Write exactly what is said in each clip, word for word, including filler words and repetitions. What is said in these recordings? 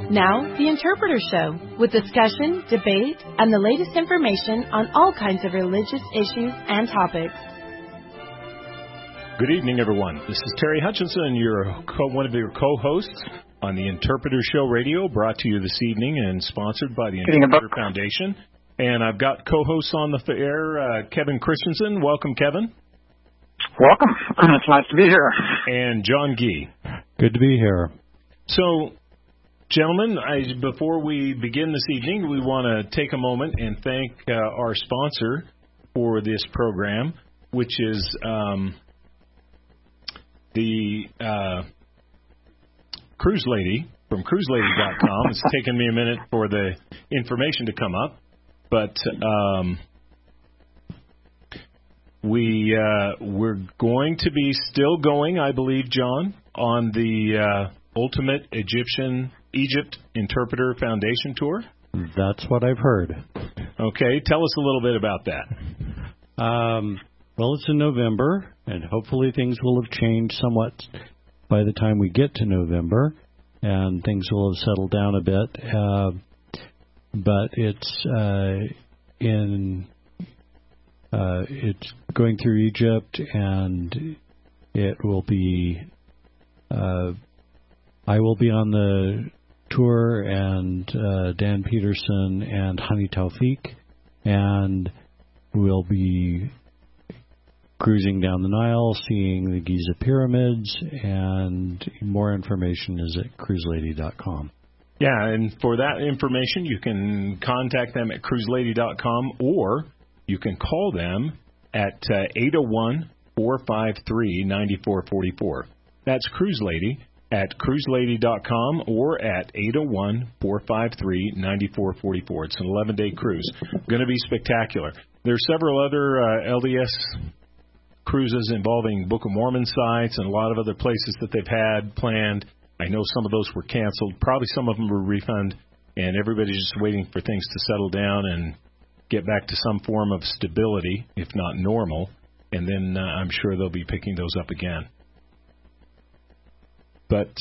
Now, The Interpreter Show, with discussion, debate, and the latest information on all kinds of religious issues and topics. Good evening, everyone. This is Terry Hutchinson, your co- one of your co-hosts on The Interpreter Show Radio, brought to you this evening and sponsored by the Interpreter Foundation. And I've got co-hosts on the air, uh, Kevin Christensen. Welcome, Kevin. Welcome. It's nice to be here. And John Gee. Good to be here. So, gentlemen, I, before we begin this evening, we want to take a moment and thank uh, our sponsor for this program, which is um, the uh, Cruise Lady from cruise lady dot com. It's taken me a minute for the information to come up, but um, we uh, we're going to be still going, I believe, John, on the uh, Ultimate Egyptian Egypt Interpreter Foundation Tour? That's what I've heard. Okay, tell us a little bit about that. Um, well, it's in November, and hopefully things will have changed somewhat by the time we get to November, and things will have settled down a bit. Uh, but it's uh, in uh, it's going through Egypt, and it will be. Uh, I will be on the tour, and uh, Dan Peterson and Hani Taufik, and we'll be cruising down the Nile, seeing the Giza pyramids, and more information is at cruise lady dot com. Yeah, and for that information, you can contact them at cruise lady dot com, or you can call them at uh, eight oh one, four five three, nine four four four. That's Cruise Lady at cruise lady dot com or at eight oh one, four five three, nine four four four. It's an eleven-day cruise. Going to be spectacular. There are several other uh, L D S cruises involving Book of Mormon sites and a lot of other places that they've had planned. I know some of those were canceled. Probably some of them were refunded, and everybody's just waiting for things to settle down and get back to some form of stability, if not normal, and then uh, I'm sure they'll be picking those up again. But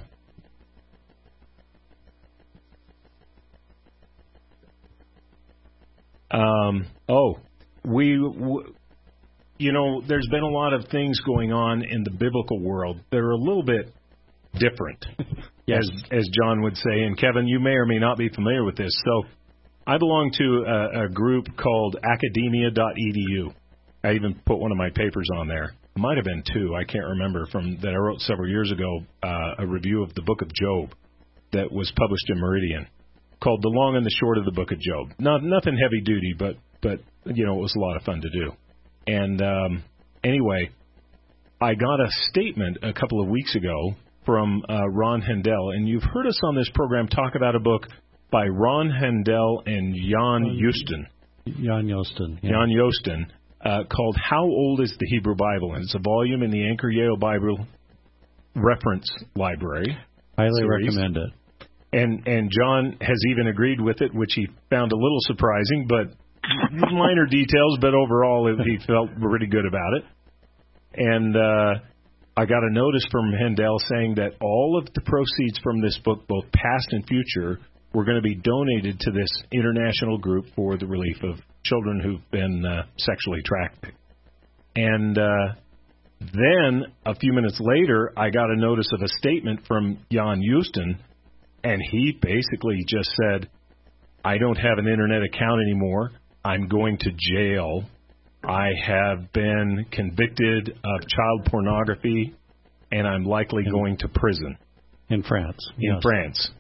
uh, um, oh, we, w- you know, there's been a lot of things going on in the biblical world that are a little bit different, yes. as as John would say. And Kevin, you may or may not be familiar with this. So, I belong to a, a group called academia dot e d u. I even put one of my papers on there. Might have been two, I can't remember, from that I wrote several years ago, uh, a review of the Book of Job that was published in Meridian, called The Long and the Short of the Book of Job. Not nothing heavy duty, but but you know, it was a lot of fun to do. And um, anyway, I got a statement a couple of weeks ago from uh, Ron Hendel, and you've heard us on this program talk about a book by Ron Hendel and Jan Houston. Jan Houston. Yeah. Jan Houston. Uh, called How Old is the Hebrew Bible? And it's a volume in the Anchor Yale Bible Reference Library. Highly series. recommend it. And and John has even agreed with it, which he found a little surprising, but minor details, but overall he felt pretty good about it. And uh, I got a notice from Hendel saying that all of the proceeds from this book, both past and future, were going to be donated to this international group for the relief of children who've been uh, sexually trafficked. And uh, then, a few minutes later, I got a notice of a statement from Jan Houston, and he basically just said, I don't have an internet account anymore. I'm going to jail. I have been convicted of child pornography, and I'm likely in, going to prison. In France. In yes. France.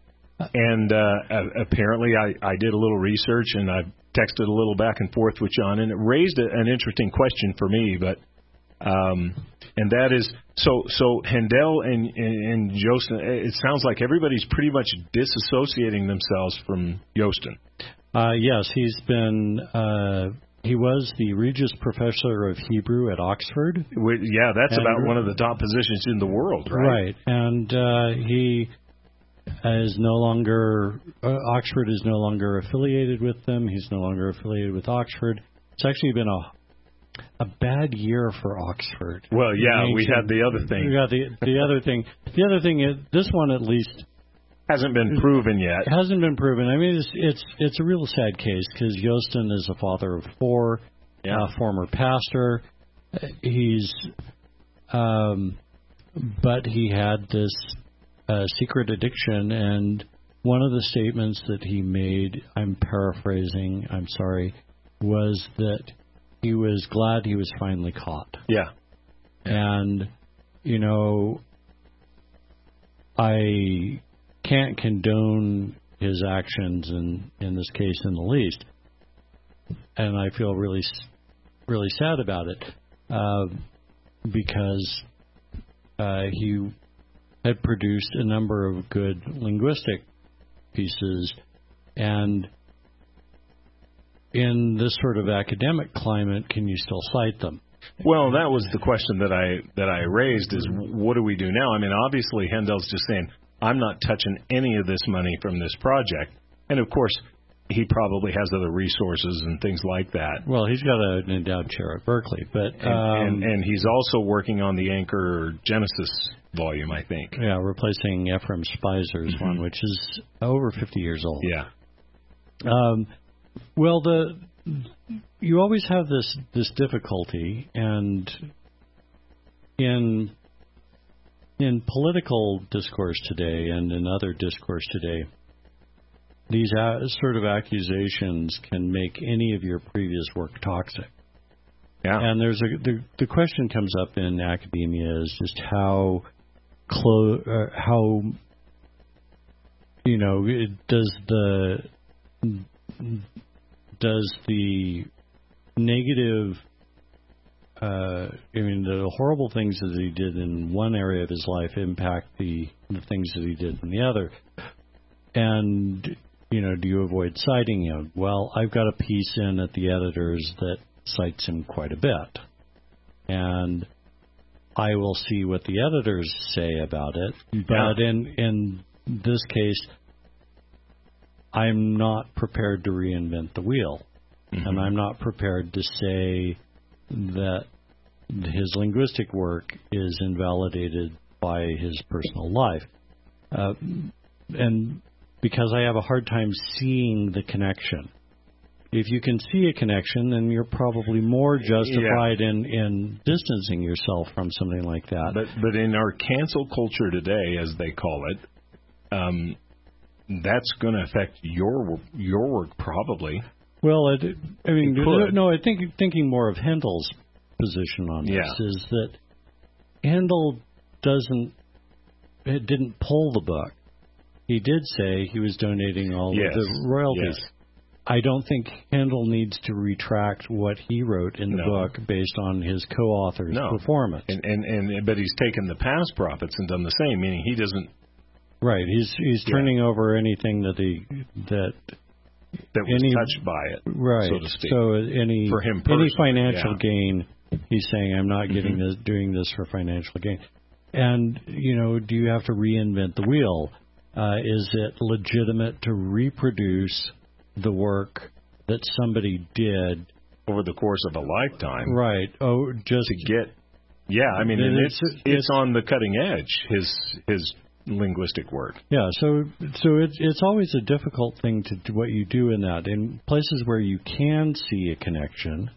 And uh, apparently I, I did a little research, and I texted a little back and forth with John, and it raised a, an interesting question for me. But um, and that is, so so Hendel and, and, and Houston, it sounds like everybody's pretty much disassociating themselves from Houston. Uh, yes, he's been, uh, he was the Regius Professor of Hebrew at Oxford. Yeah, that's and, about one of the top positions in the world, right? Right, and uh, he... is no longer uh, Oxford is no longer affiliated with them. He's no longer affiliated with Oxford. It's actually been a a bad year for Oxford. Well, yeah, we had the other thing. We got the the other thing. The other thing is this one at least hasn't been proven yet. It hasn't been proven. I mean, it's it's, it's a real sad case because Yosten is a father of four, yeah. uh, former pastor. He's, um, but he had this uh, secret addiction, and one of the statements that he made, I'm paraphrasing, I'm sorry, was that he was glad he was finally caught. Yeah. And, you know, I can't condone his actions in, in this case in the least, and I feel really, really sad about it uh, because uh, he had produced a number of good linguistic pieces, and in this sort of academic climate, can you still cite them? Well, that was the question that I that I raised is what do we do now? I mean, obviously, Handel's just saying, I'm not touching any of this money from this project. And, of course, he probably has other resources and things like that. Well, he's got an endowed chair at Berkeley. but And, um, and, and he's also working on the Anchor Genesis volume, I think. Yeah, replacing Ephraim Spizer's mm-hmm. one, which is over fifty years old. Yeah. Um, well, the you always have this, this difficulty, and in in political discourse today and in other discourse today, these a, sort of accusations can make any of your previous work toxic. Yeah. And there's a the, the question comes up in academia is just how close, uh, how you know, it, does the does the negative, uh, I mean, the horrible things that he did in one area of his life impact the, the things that he did in the other? And, you know, do you avoid citing him? Well, I've got a piece in at the editors that cites him quite a bit. And I will see what the editors say about it. But yeah. in, in this case, I'm not prepared to reinvent the wheel. Mm-hmm. And I'm not prepared to say that his linguistic work is invalidated by his personal life. Uh, and because I have a hard time seeing the connection. If you can see a connection, then you're probably more justified yeah. in, in distancing yourself from something like that. But but in our cancel culture today, as they call it, um, that's going to affect your your work probably. Well, it, I mean, no, I think thinking more of Handel's position on this yeah. is that Handel doesn't, it didn't pull the book. He did say he was donating all yes. of the royalties. Yes. I don't think Handel needs to retract what he wrote in the no. book based on his co-author's no. performance. And, and and but he's taken the past profits and done the same, meaning he doesn't. Right. He's he's yeah. turning over anything that he that. That was any, touched by it, right? So to speak. So any for him any financial yeah. gain, he's saying I'm not getting mm-hmm. this, doing this for financial gain. And you know, do you have to reinvent the wheel? Uh, is it legitimate to reproduce the work that somebody did over the course of a lifetime? Right. Oh, just to get. Yeah, I mean, and it's, it's it's on the cutting edge. His his. linguistic work. Yeah, so so it's it's always a difficult thing to do what you do in that. In places where you can see a connection,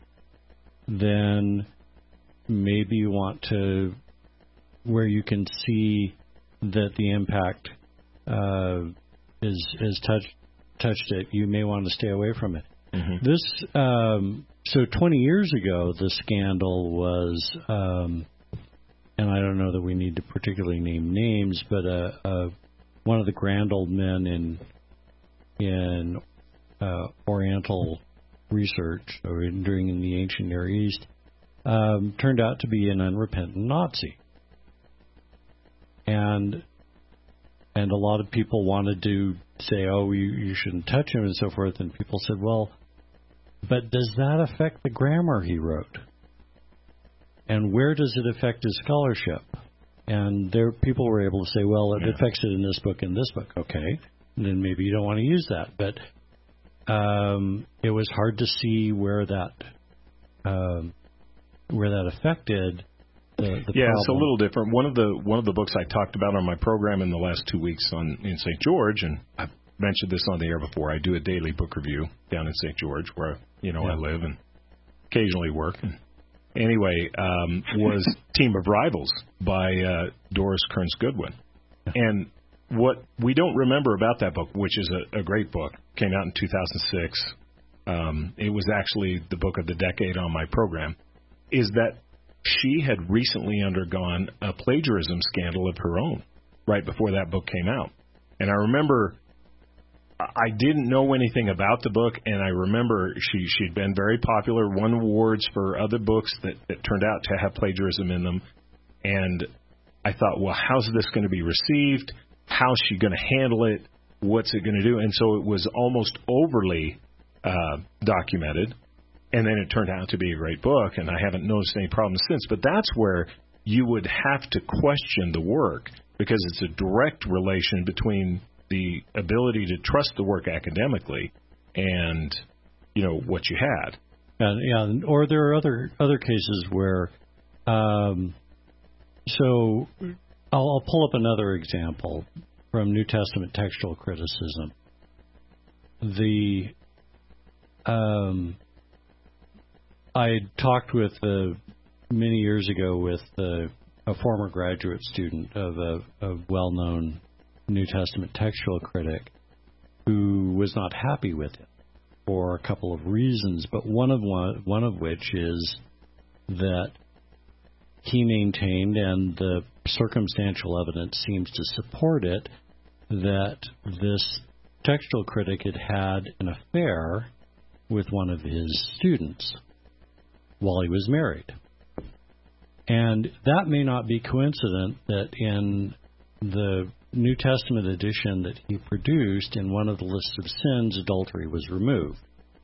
then maybe you want to, where you can see that the impact uh, is is touched touched it, you may want to stay away from it. Mm-hmm. This um, so twenty years ago, the scandal was. Um, And I don't know that we need to particularly name names, but uh, uh, one of the grand old men in in uh, Oriental research, or in, during in the ancient Near East, um, turned out to be an unrepentant Nazi, and and a lot of people wanted to say, "Oh, you, you shouldn't touch him," and so forth. And people said, "Well, but does that affect the grammar he wrote? And where does it affect his scholarship?" And there, people were able to say, well, it yeah. affects it in this book and this book. Okay, and then maybe you don't want to use that. But um, it was hard to see where that um, where that affected the, the yeah, problem. it's a little different. One of the one of the books I talked about on my program in the last two weeks on in Saint George, and I've mentioned this on the air before. I do a daily book review down in Saint George, where you know yeah. I live and occasionally work. And anyway, um, was Team of Rivals by uh, Doris Kearns Goodwin, and what we don't remember about that book, which is a, a great book, came out in two thousand six. Um, it was actually the book of the decade on my program, is that she had recently undergone a plagiarism scandal of her own right before that book came out. And I remember I didn't know anything about the book, and I remember she, she'd been very popular, won awards for other books that, that turned out to have plagiarism in them. And I thought, well, how's this going to be received? How's she going to handle it? What's it going to do? And so it was almost overly uh, documented. And then it turned out to be a great book, and I haven't noticed any problems since. But that's where you would have to question the work, because it's a direct relation between the ability to trust the work academically and, you know, what you had. And, yeah, or there are other other cases where, um, so I'll, I'll pull up another example from New Testament textual criticism. The um. I talked with uh, many years ago with uh, a former graduate student of a, a well-known New Testament textual critic who was not happy with it for a couple of reasons, but one of one, one of which is that he maintained, and the circumstantial evidence seems to support it, that this textual critic had had an affair with one of his students while he was married. And that may not be coincident that in the New Testament edition that he produced, in one of the lists of sins, adultery was removed.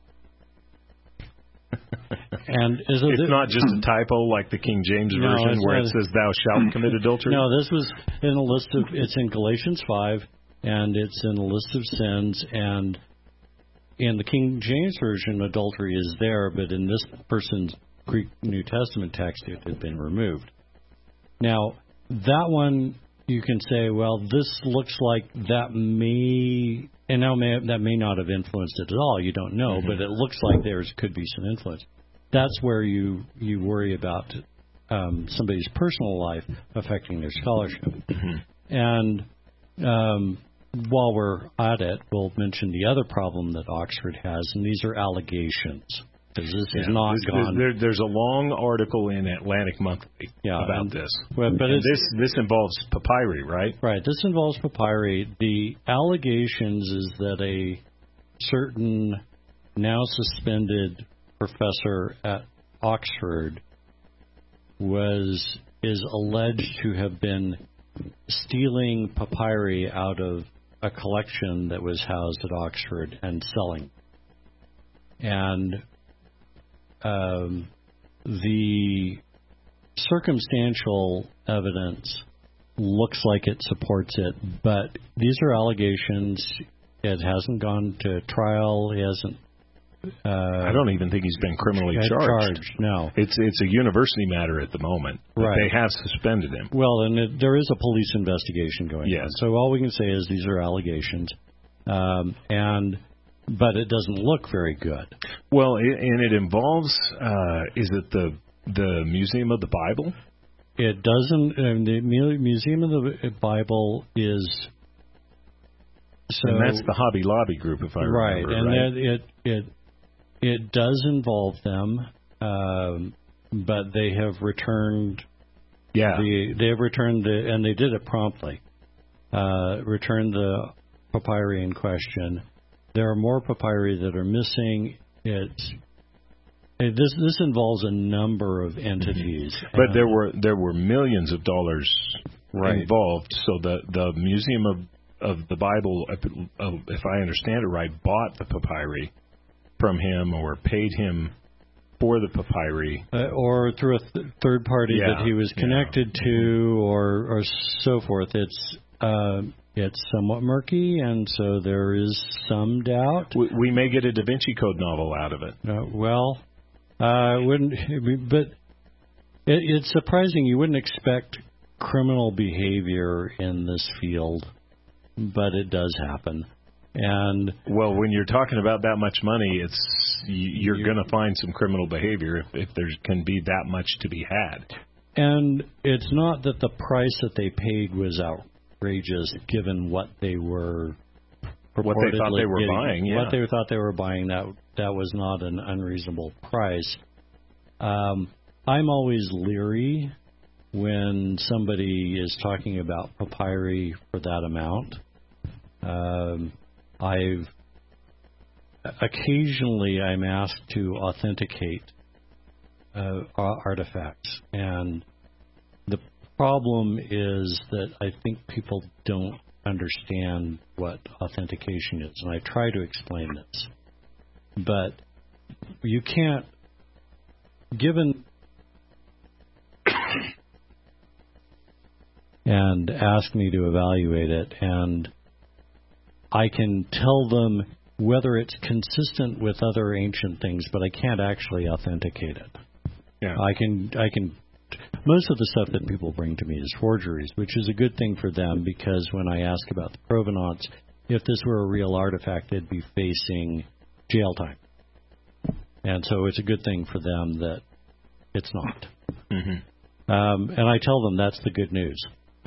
And is it's not just a typo like the King James no, Version where it says thou shalt commit adultery? No, this was in a list of, it's in Galatians five, and it's in a list of sins, and in the King James Version, adultery is there, but in this person's Greek New Testament text, it had been removed. Now, that one, you can say, well, this looks like that may, and now may, that may not have influenced it at all. You don't know, mm-hmm. but it looks like there could be some influence. That's where you, you worry about um, somebody's personal life affecting their scholarship. Mm-hmm. And um, while we're at it, we'll mention the other problem that Oxford has, and these are allegations. Because this yeah, is not this, gone. There, there's a long article in Atlantic Monthly yeah, about and, this. Well, but and this this involves papyri, right? Right. This involves papyri. The allegations is that a certain now suspended professor at Oxford was is alleged to have been stealing papyri out of a collection that was housed at Oxford and selling. And um, the circumstantial evidence looks like it supports it, but these are allegations. It hasn't gone to trial. He hasn't. Uh, I don't even think he's been criminally charged. charged. No, it's it's a university matter at the moment. But right. They have suspended him. Well, and it, there is a police investigation going yes. on. So all we can say is these are allegations, um, and but it doesn't look very good. Well, it, and it involves uh, is it the the Museum of the Bible? It doesn't. Um, the Museum of the Bible is. So, and that's the Hobby Lobby group, if I right, remember. And right, and it it it does involve them, um, but they have returned. Yeah, the, they have returned the, and they did it promptly. Uh, returned the papyri in question. There are more papyri that are missing. It's it, this this involves a number of entities, but uh, there were there were millions of dollars right. involved. So the the Museum of of the Bible, if I understand it right, bought the papyri from him or paid him for the papyri. Uh, or through a th- third party yeah, that he was connected yeah. to, or, or so forth. It's uh, it's somewhat murky, and so there is some doubt. We, we may get a Da Vinci Code novel out of it. Uh, well, I uh, wouldn't, but It, it's surprising. You wouldn't expect criminal behavior in this field, but it does happen. And well, when you're talking about that much money, it's you're you, going to find some criminal behavior if, if there can be that much to be had. And it's not that the price that they paid was outrageous, given what they were what they thought they were getting, buying. Yeah. What they thought they were buying, that that was not an unreasonable price. Um, I'm always leery when somebody is talking about papyri for that amount. Um, I've occasionally I'm asked to authenticate uh, artifacts, and the problem is that I think people don't understand what authentication is, and I try to explain this, but you can't, given and ask me to evaluate it, and I can tell them whether it's consistent with other ancient things, but I can't actually authenticate it. Yeah. I can, I can. Most of the stuff that people bring to me is forgeries, which is a good thing for them, because when I ask about the provenance, if this were a real artifact, they'd be facing jail time. And so it's a good thing for them that it's not. Mm-hmm. Um, and I tell them that's the good news.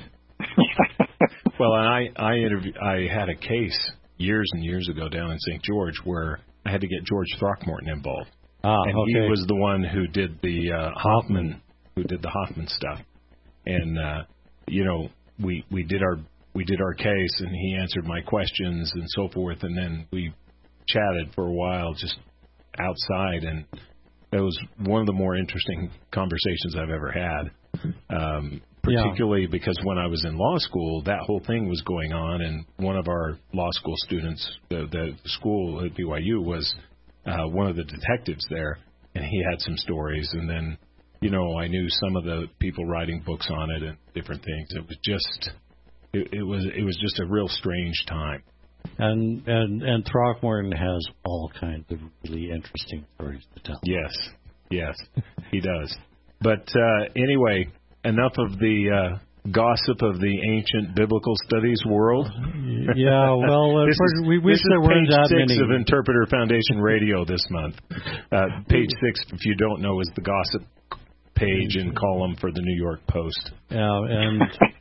Well, and I I, interview, I had a case years and years ago down in Saint George where I had to get George Throckmorton involved. Ah, and okay. he was the one who did the uh, Hoffman, who did the Hoffman stuff. And uh, you know, we we did our we did our case, and he answered my questions and so forth, and then we chatted for a while just outside, and it was one of the more interesting conversations I've ever had. Um, particularly yeah. because when I was in law school, that whole thing was going on, and one of our law school students, the, the school at B Y U, was uh, one of the detectives there, and he had some stories, and then, you know, I knew some of the people writing books on it and different things. It was just, it, it was, it was just a real strange time. And and and Throckmorton has all kinds of really interesting stories to tell. Yes, yes, he does. But uh, anyway, enough of the uh, gossip of the ancient biblical studies world. Yeah, well, uh, this first, is, we wish this there is weren't page that six many. of Interpreter Foundation Radio this month. Uh, page six, if you don't know, is the gossip page and column for the New York Post. Yeah, and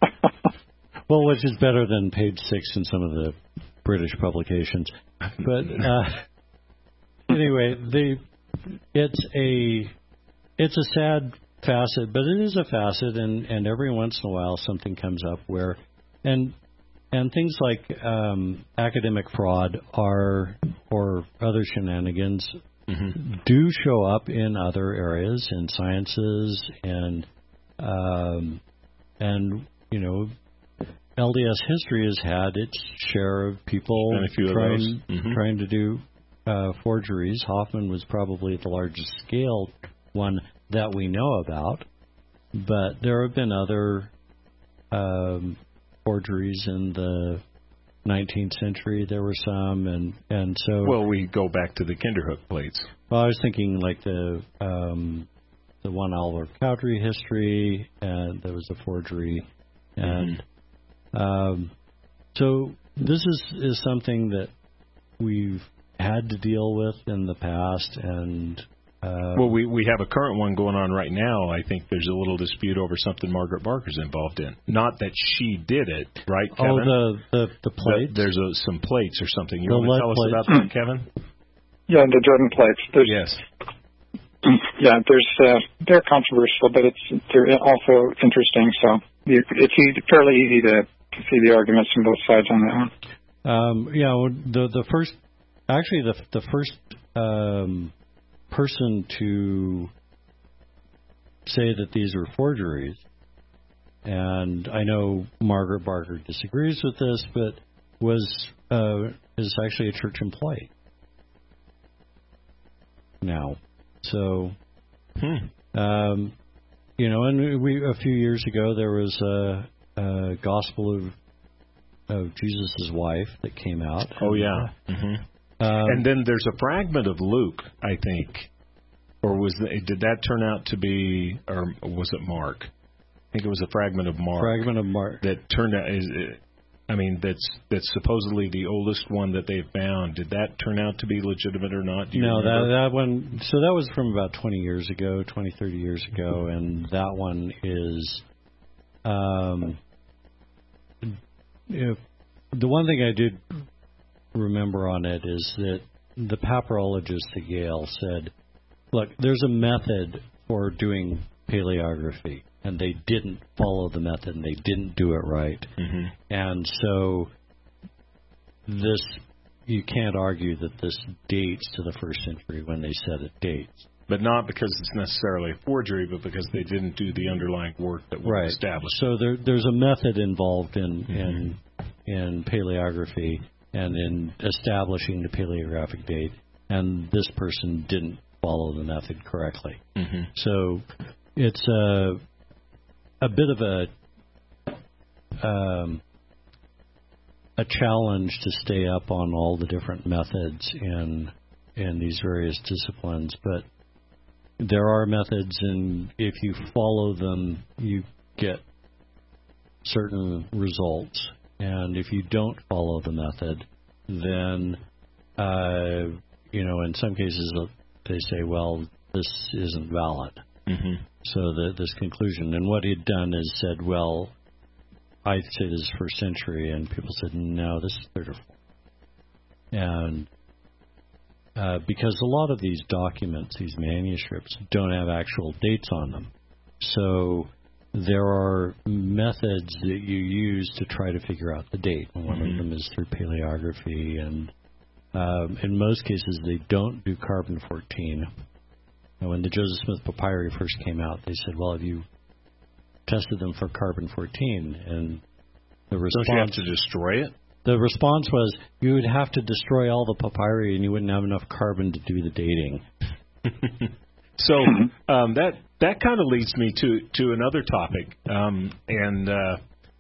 well, which is better than page six in some of the British publications. But uh, anyway, the it's a it's a sad facet, but it is a facet, and, and every once in a while something comes up where, and and things like um, academic fraud are or other shenanigans mm-hmm. do show up in other areas, in sciences, and um, and you know. L D S history has had its share of people trying, mm-hmm. trying to do uh, forgeries. Hoffman was probably the largest scale one that we know about, but there have been other um, forgeries in the nineteenth century. There were some, and, and so... Well, we go back to the Kinderhook plates. Well, I was thinking like the um, the one Oliver Cowdery history, and there was a forgery, and... Mm-hmm. Um, so this is, is something that we've had to deal with in the past, and uh, well, we we have a current one going on right now. I think there's a little dispute over something Margaret Barker's involved in. Not that she did it, right, Kevin? Oh, the the, the plates. The, there's a, some plates or something. You the want to tell plates. us about that, Kevin? Yeah, the Jordan plates. There's, yes. Yeah, there's uh, they're controversial, but it's they're also interesting. So it's easy, fairly easy to. to see the arguments from both sides on that one. Um, yeah, the the first, actually the the first um, person to say that these were forgeries, and I know Margaret Barker disagrees with this, but was uh, is actually a church employee now. So, hmm. um, you know, and we a few years ago there was a. Uh, Gospel of of Jesus' wife that came out. Oh yeah, mm-hmm. um, and then there's a fragment of Luke, I think, or was the, did that turn out to be, or was it Mark? I think it was a fragment of Mark. Fragment of Mark that turned out is. I mean, that's that's supposedly the oldest one that they've found. Did that turn out to be legitimate or not? Do you no, remember? that that one. So that was from about twenty years ago, twenty, thirty years ago, and that one is. Um, if, the one thing I did remember on it is that the papyrologist at Yale said, "Look, there's a method for doing paleography." And they didn't follow the method, and they didn't do it right. Mm-hmm. And so this, you can't argue that this dates to the first century when they said it dates. But not because it's necessarily a forgery, but because they didn't do the underlying work that was right. established. So there, there's a method involved in, mm-hmm. in in paleography and in establishing the paleographic date, and this person didn't follow the method correctly. Mm-hmm. So it's a... a bit of a um, a challenge to stay up on all the different methods in in these various disciplines, but there are methods, and if you follow them, you get certain results. And if you don't follow the method, then uh, you know, in some cases they say, "Well, this isn't valid." Mm-hmm. So the, this conclusion, and what he'd done is said, well, I say this is first century, and people said, no, this is third or fourth. And uh, because a lot of these documents, these manuscripts, don't have actual dates on them. So there are methods that you use to try to figure out the date. And one mm-hmm. of them is through paleography, and um, in most cases they don't do carbon fourteen. When the Joseph Smith papyri first came out, they said, well, have you tested them for carbon fourteen? And the response... Don't you have to destroy it? The response was, you would have to destroy all the papyri and you wouldn't have enough carbon to do the dating. So um, that that kind of leads me to, to another topic. Um, and uh,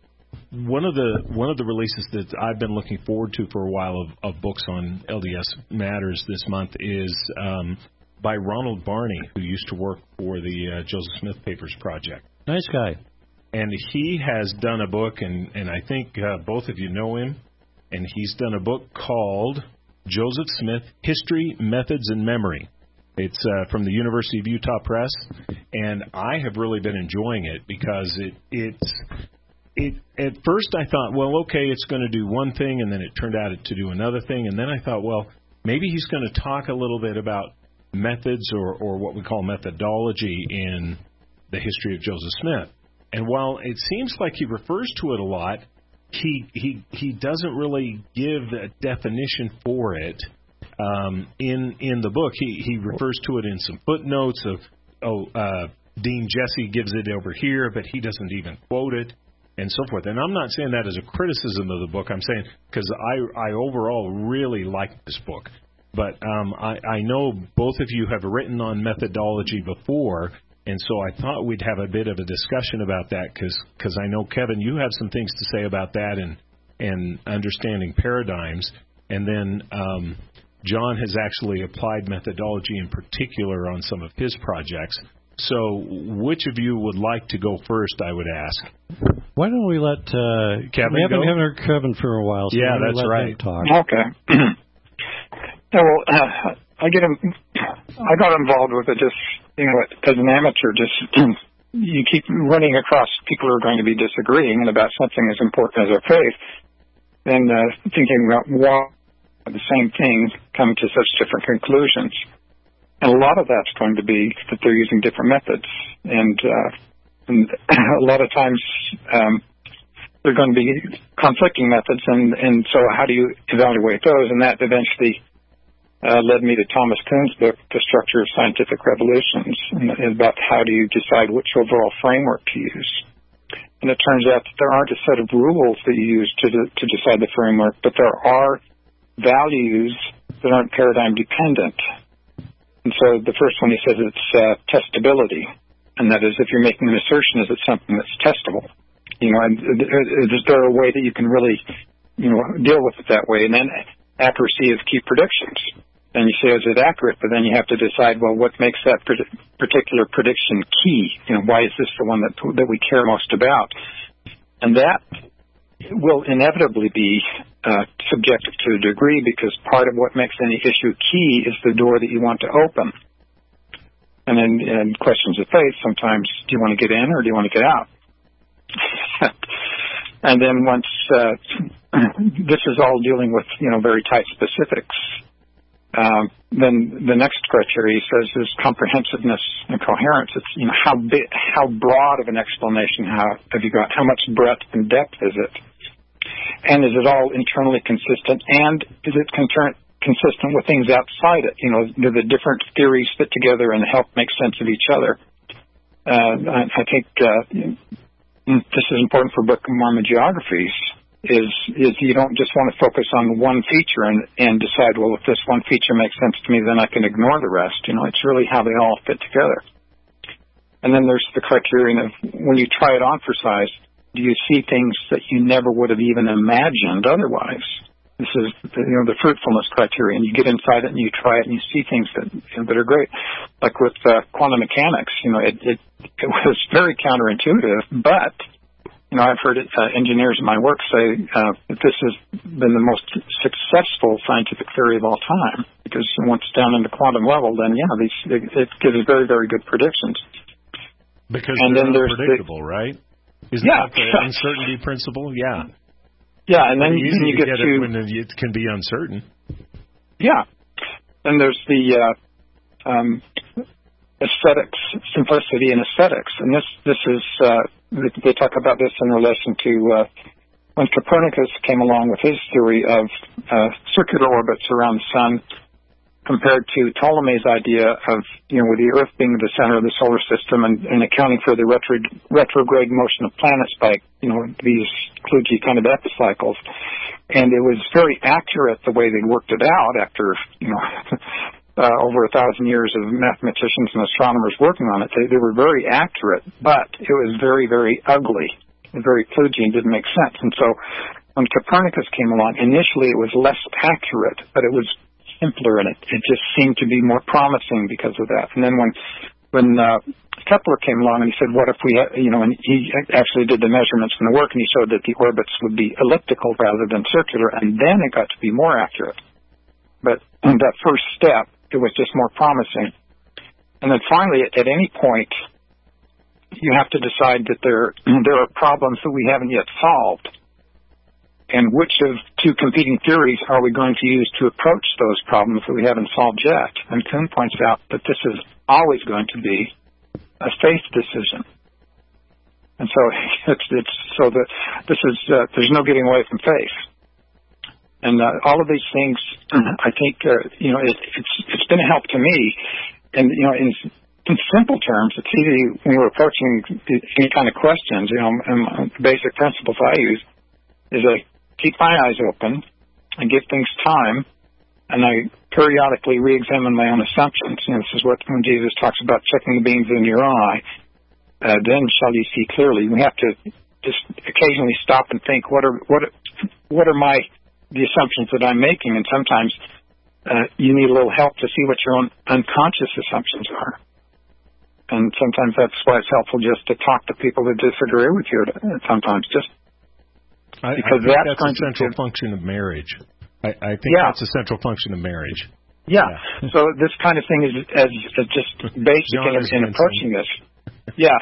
one of the one of the releases that I've been looking forward to for a while of, of books on L D S matters this month is... Um, by Ronald Barney, who used to work for the uh, Joseph Smith Papers Project. Nice guy. And he has done a book, and, and I think uh, both of you know him, and he's done a book called Joseph Smith, History, Methods, and Memory. It's uh, from the University of Utah Press, and I have really been enjoying it because it it's it. At first I thought, well, okay, it's going to do one thing, and then it turned out to do another thing, and then I thought, well, maybe he's going to talk a little bit about methods or, or what we call methodology in the history of Joseph Smith. And while it seems like he refers to it a lot, he he he doesn't really give a definition for it um, in in the book. He he refers to it in some footnotes of oh uh, Dean Jesse gives it over here, but he doesn't even quote it, and so forth. And I'm not saying that as a criticism of the book. I'm saying because I I overall really like this book. But um, I, I know both of you have written on methodology before, and so I thought we'd have a bit of a discussion about that because I know, Kevin, you have some things to say about that and, and understanding paradigms. And then um, John has actually applied methodology in particular on some of his projects. So which of you would like to go first, I would ask? Why don't we let uh, Kevin we haven't, go? haven't heard Kevin for a while, so yeah, why don't we that's let right. him talk? Okay. Yeah, well, uh, I get I got involved with it just, you know, as an amateur. Just you keep running across people who are going to be disagreeing about something as important as our faith, and uh, thinking about why the same thing come to such different conclusions. And a lot of that's going to be that they're using different methods, and, uh, and a lot of times um, they're going to be conflicting methods. And, and so, how do you evaluate those? And that eventually Uh, led me to Thomas Kuhn's book, The Structure of Scientific Revolutions, and about how do you decide which overall framework to use. And it turns out that there aren't a set of rules that you use to, de- to decide the framework, but there are values that aren't paradigm dependent. And so the first one he says it's uh, testability, and that is if you're making an assertion, is it something that's testable? You know, and is there a way that you can really, you know, deal with it that way? And then accuracy of key predictions. and you say, is it accurate? But then you have to decide, well, what makes that particular prediction key? You know, why is this the one that that we care most about? And that will inevitably be uh, subjective to a degree, because part of what makes any issue key is the door that you want to open. And then in questions of faith, sometimes do you want to get in or do you want to get out? And then once uh, this is all dealing with, you know, very tight specifics, um, then the next criteria says is comprehensiveness and coherence. It's, you know, how big, how broad of an explanation how have you got? How much breadth and depth is it? And is it all internally consistent? And is it concurrent, consistent with things outside it? You know, do the different theories fit together and help make sense of each other? Uh, I, I think uh, this is important for Book of Mormon geographies, is is you don't just want to focus on one feature and, and decide, well, if this one feature makes sense to me, then I can ignore the rest. You know, it's really how they all fit together. And then there's the criterion of when you try it on for size, do you see things that you never would have even imagined otherwise? This is, you know, the fruitfulness criterion. You get inside it and you try it and you see things that, you know, that are great. Like with uh, quantum mechanics, you know, it, it, it was very counterintuitive, but, you know, I've heard it, uh, engineers in my work say uh, that this has been the most successful scientific theory of all time, because once down into quantum level, then, yeah, these, it, it gives very, very good predictions. Because and they're then there's unpredictable, the, right? Isn't yeah. that the uncertainty principle? Yeah. Yeah, and then, easy then you to get, get to it when it can be uncertain. Yeah. Then there's the uh, um, aesthetics, simplicity and aesthetics. And this, this is, uh, they talk about this in relation to uh, when Copernicus came along with his theory of uh, circular orbits around the sun, compared to Ptolemy's idea of, you know, with the Earth being the center of the solar system and, and accounting for the retro, retrograde motion of planets by, you know, these kludgy kind of epicycles. And it was very accurate the way they worked it out after, you know, uh, over a thousand years of mathematicians and astronomers working on it. They, they were very accurate, but it was very, very ugly and very kludgy and didn't make sense. And so when Copernicus came along, initially it was less accurate, but it was simpler, and it, it just seemed to be more promising because of that. And then when when uh, Kepler came along and he said, what if we, ha-, you know, and he actually did the measurements and the work, and he showed that the orbits would be elliptical rather than circular, and then it got to be more accurate. But in that first step, it was just more promising. And then finally, at, at any point, you have to decide that there there are problems that we haven't yet solved. And which of two competing theories are we going to use to approach those problems that we haven't solved yet? And Kuhn points out that this is always going to be a faith decision. And so it's, it's so that this is, uh, there's no getting away from faith. And uh, all of these things, I think, uh, you know, it, it's it's been a help to me. And, you know, in, in simple terms, it's easy when we're approaching any kind of questions, you know, and the basic principles I use is like, keep my eyes open and give things time, and I periodically re-examine my own assumptions. You know, this is what when Jesus talks about checking the beams in your eye, uh, then shall you see clearly. We have to just occasionally stop and think, what are what are, what are my the assumptions that I'm making? And sometimes uh, you need a little help to see what your own unconscious assumptions are. And sometimes that's why it's helpful just to talk to people that disagree with you. Sometimes just I, because I think that's, that's a central to, function of marriage. I, I think yeah. that's a central function of marriage. Yeah. yeah. So this kind of thing is as, as just basic in, in approaching this. Yeah.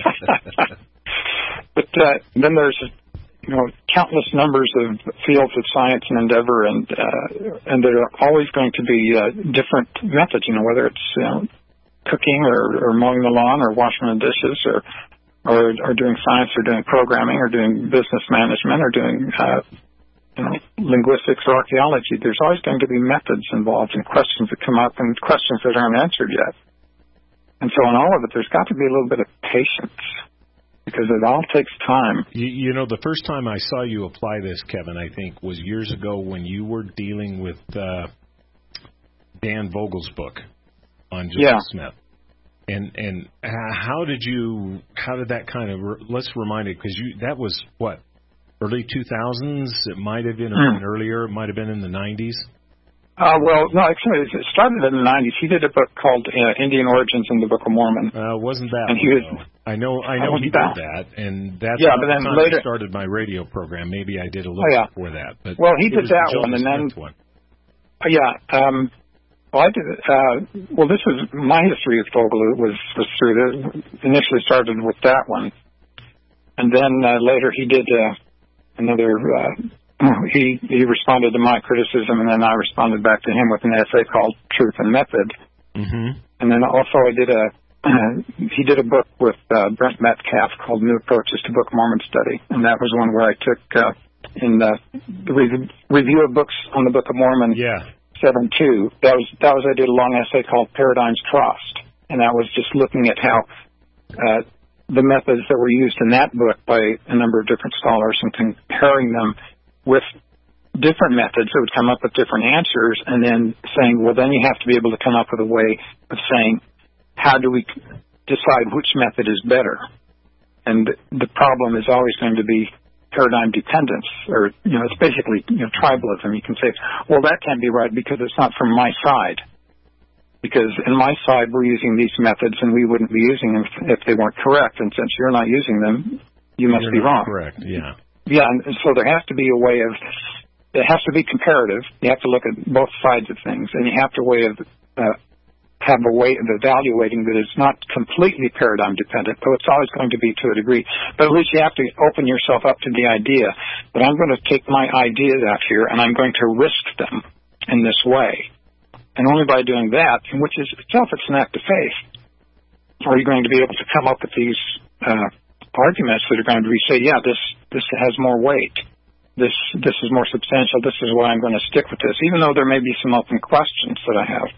But uh, then there's, you know, countless numbers of fields of science and endeavor, and uh, and there are always going to be uh, different methods. You know, whether it's you know, cooking or, or mowing the lawn or washing the dishes or. Or, or doing science, or doing programming, or doing business management, or doing uh, you know, linguistics or archaeology. There's always going to be methods involved and questions that come up and questions that aren't answered yet. And so in all of it, there's got to be a little bit of patience, because it all takes time. You, you know, the first time I saw you apply this, Kevin, I think, was years ago when you were dealing with uh, Dan Vogel's book on Joseph yeah. Smith. And and how did you, how did that kind of, let's remind it, because you that was, what, early two thousands? It might have been mm. earlier. It might have been in the nineties. Uh, well, no, actually, it started in the nineties. He did a book called uh, Indian Origins in the Book of Mormon. Uh, wasn't that and he was, I know I know he that. did that, and that's yeah, about but then the time later, I started my radio program. Maybe I did a little oh, yeah. before that. But well, he did that the one, and then... One. Uh, yeah, um, well, I did, uh, well, this was, my history of Fogelou was, was through the, initially started with that one. And then uh, later he did uh, another... Uh, He he responded to my criticism, and then I responded back to him with an essay called Truth and Method. Mm-hmm. And then also I did a uh, he did a book with uh, Brent Metcalf called New Approaches to Book of Mormon Study, and that was one where I took uh, in the, the re- review of books on the Book of Mormon. Yeah. Seven two. That was that was I did a long essay called Paradigms Crossed, and that was just looking at how. Uh, the methods that were used in that book by a number of different scholars and comparing them with different methods that would come up with different answers, and then saying, well, then you have to be able to come up with a way of saying, how do we decide which method is better? And the problem is always going to be paradigm dependence, or, you know, it's basically, you know, tribalism. You can say, well, that can't be right because it's not from my side. Because in my side, we're using these methods, and we wouldn't be using them if they weren't correct. And since you're not using them, you must You're be wrong. Correct, yeah. Yeah, and so there has to be a way of, it has to be comparative. You have to look at both sides of things, and you have to way of, uh, have a way of evaluating that it's not completely paradigm dependent, though it's always going to be to a degree. But at least you have to open yourself up to the idea that I'm going to take my ideas out here and I'm going to risk them in this way. And only by doing that, which is itself it's an act of faith, are you going to be able to come up with these uh, arguments that are going to be say, yeah, this this has more weight. This this is more substantial. This is why I'm going to stick with this, even though there may be some open questions that I have.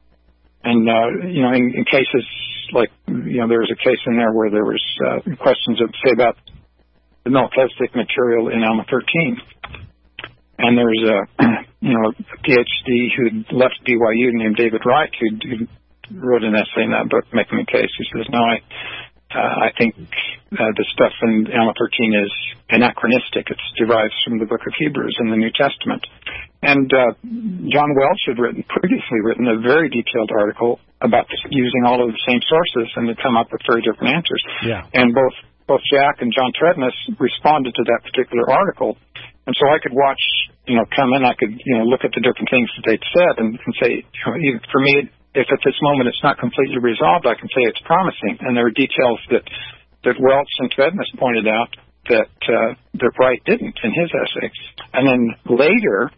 And uh, you know, in, in cases like you know, there was a case in there where there was uh, questions of say about the Melchizedek material in Alma thirteen, and there was a you know a PhD who left B Y U named David Wright who, who wrote an essay in that book making a case. He says, no, I. Uh, I think uh, the stuff in Alma thirteen is anachronistic. It derives from the book of Hebrews in the New Testament. And uh, John Welch had written, previously written a very detailed article about this, using all of the same sources, and had come up with very different answers. Yeah. And both both Jack and John Trednis responded to that particular article. And so I could watch, you know, come in, I could, you know, look at the different things that they'd said and, and say, you know, even for me, if at this moment it's not completely resolved, I can say it's promising. And there are details that, that Welch and Trednis pointed out that, uh, that Wright didn't in his essay. And then later,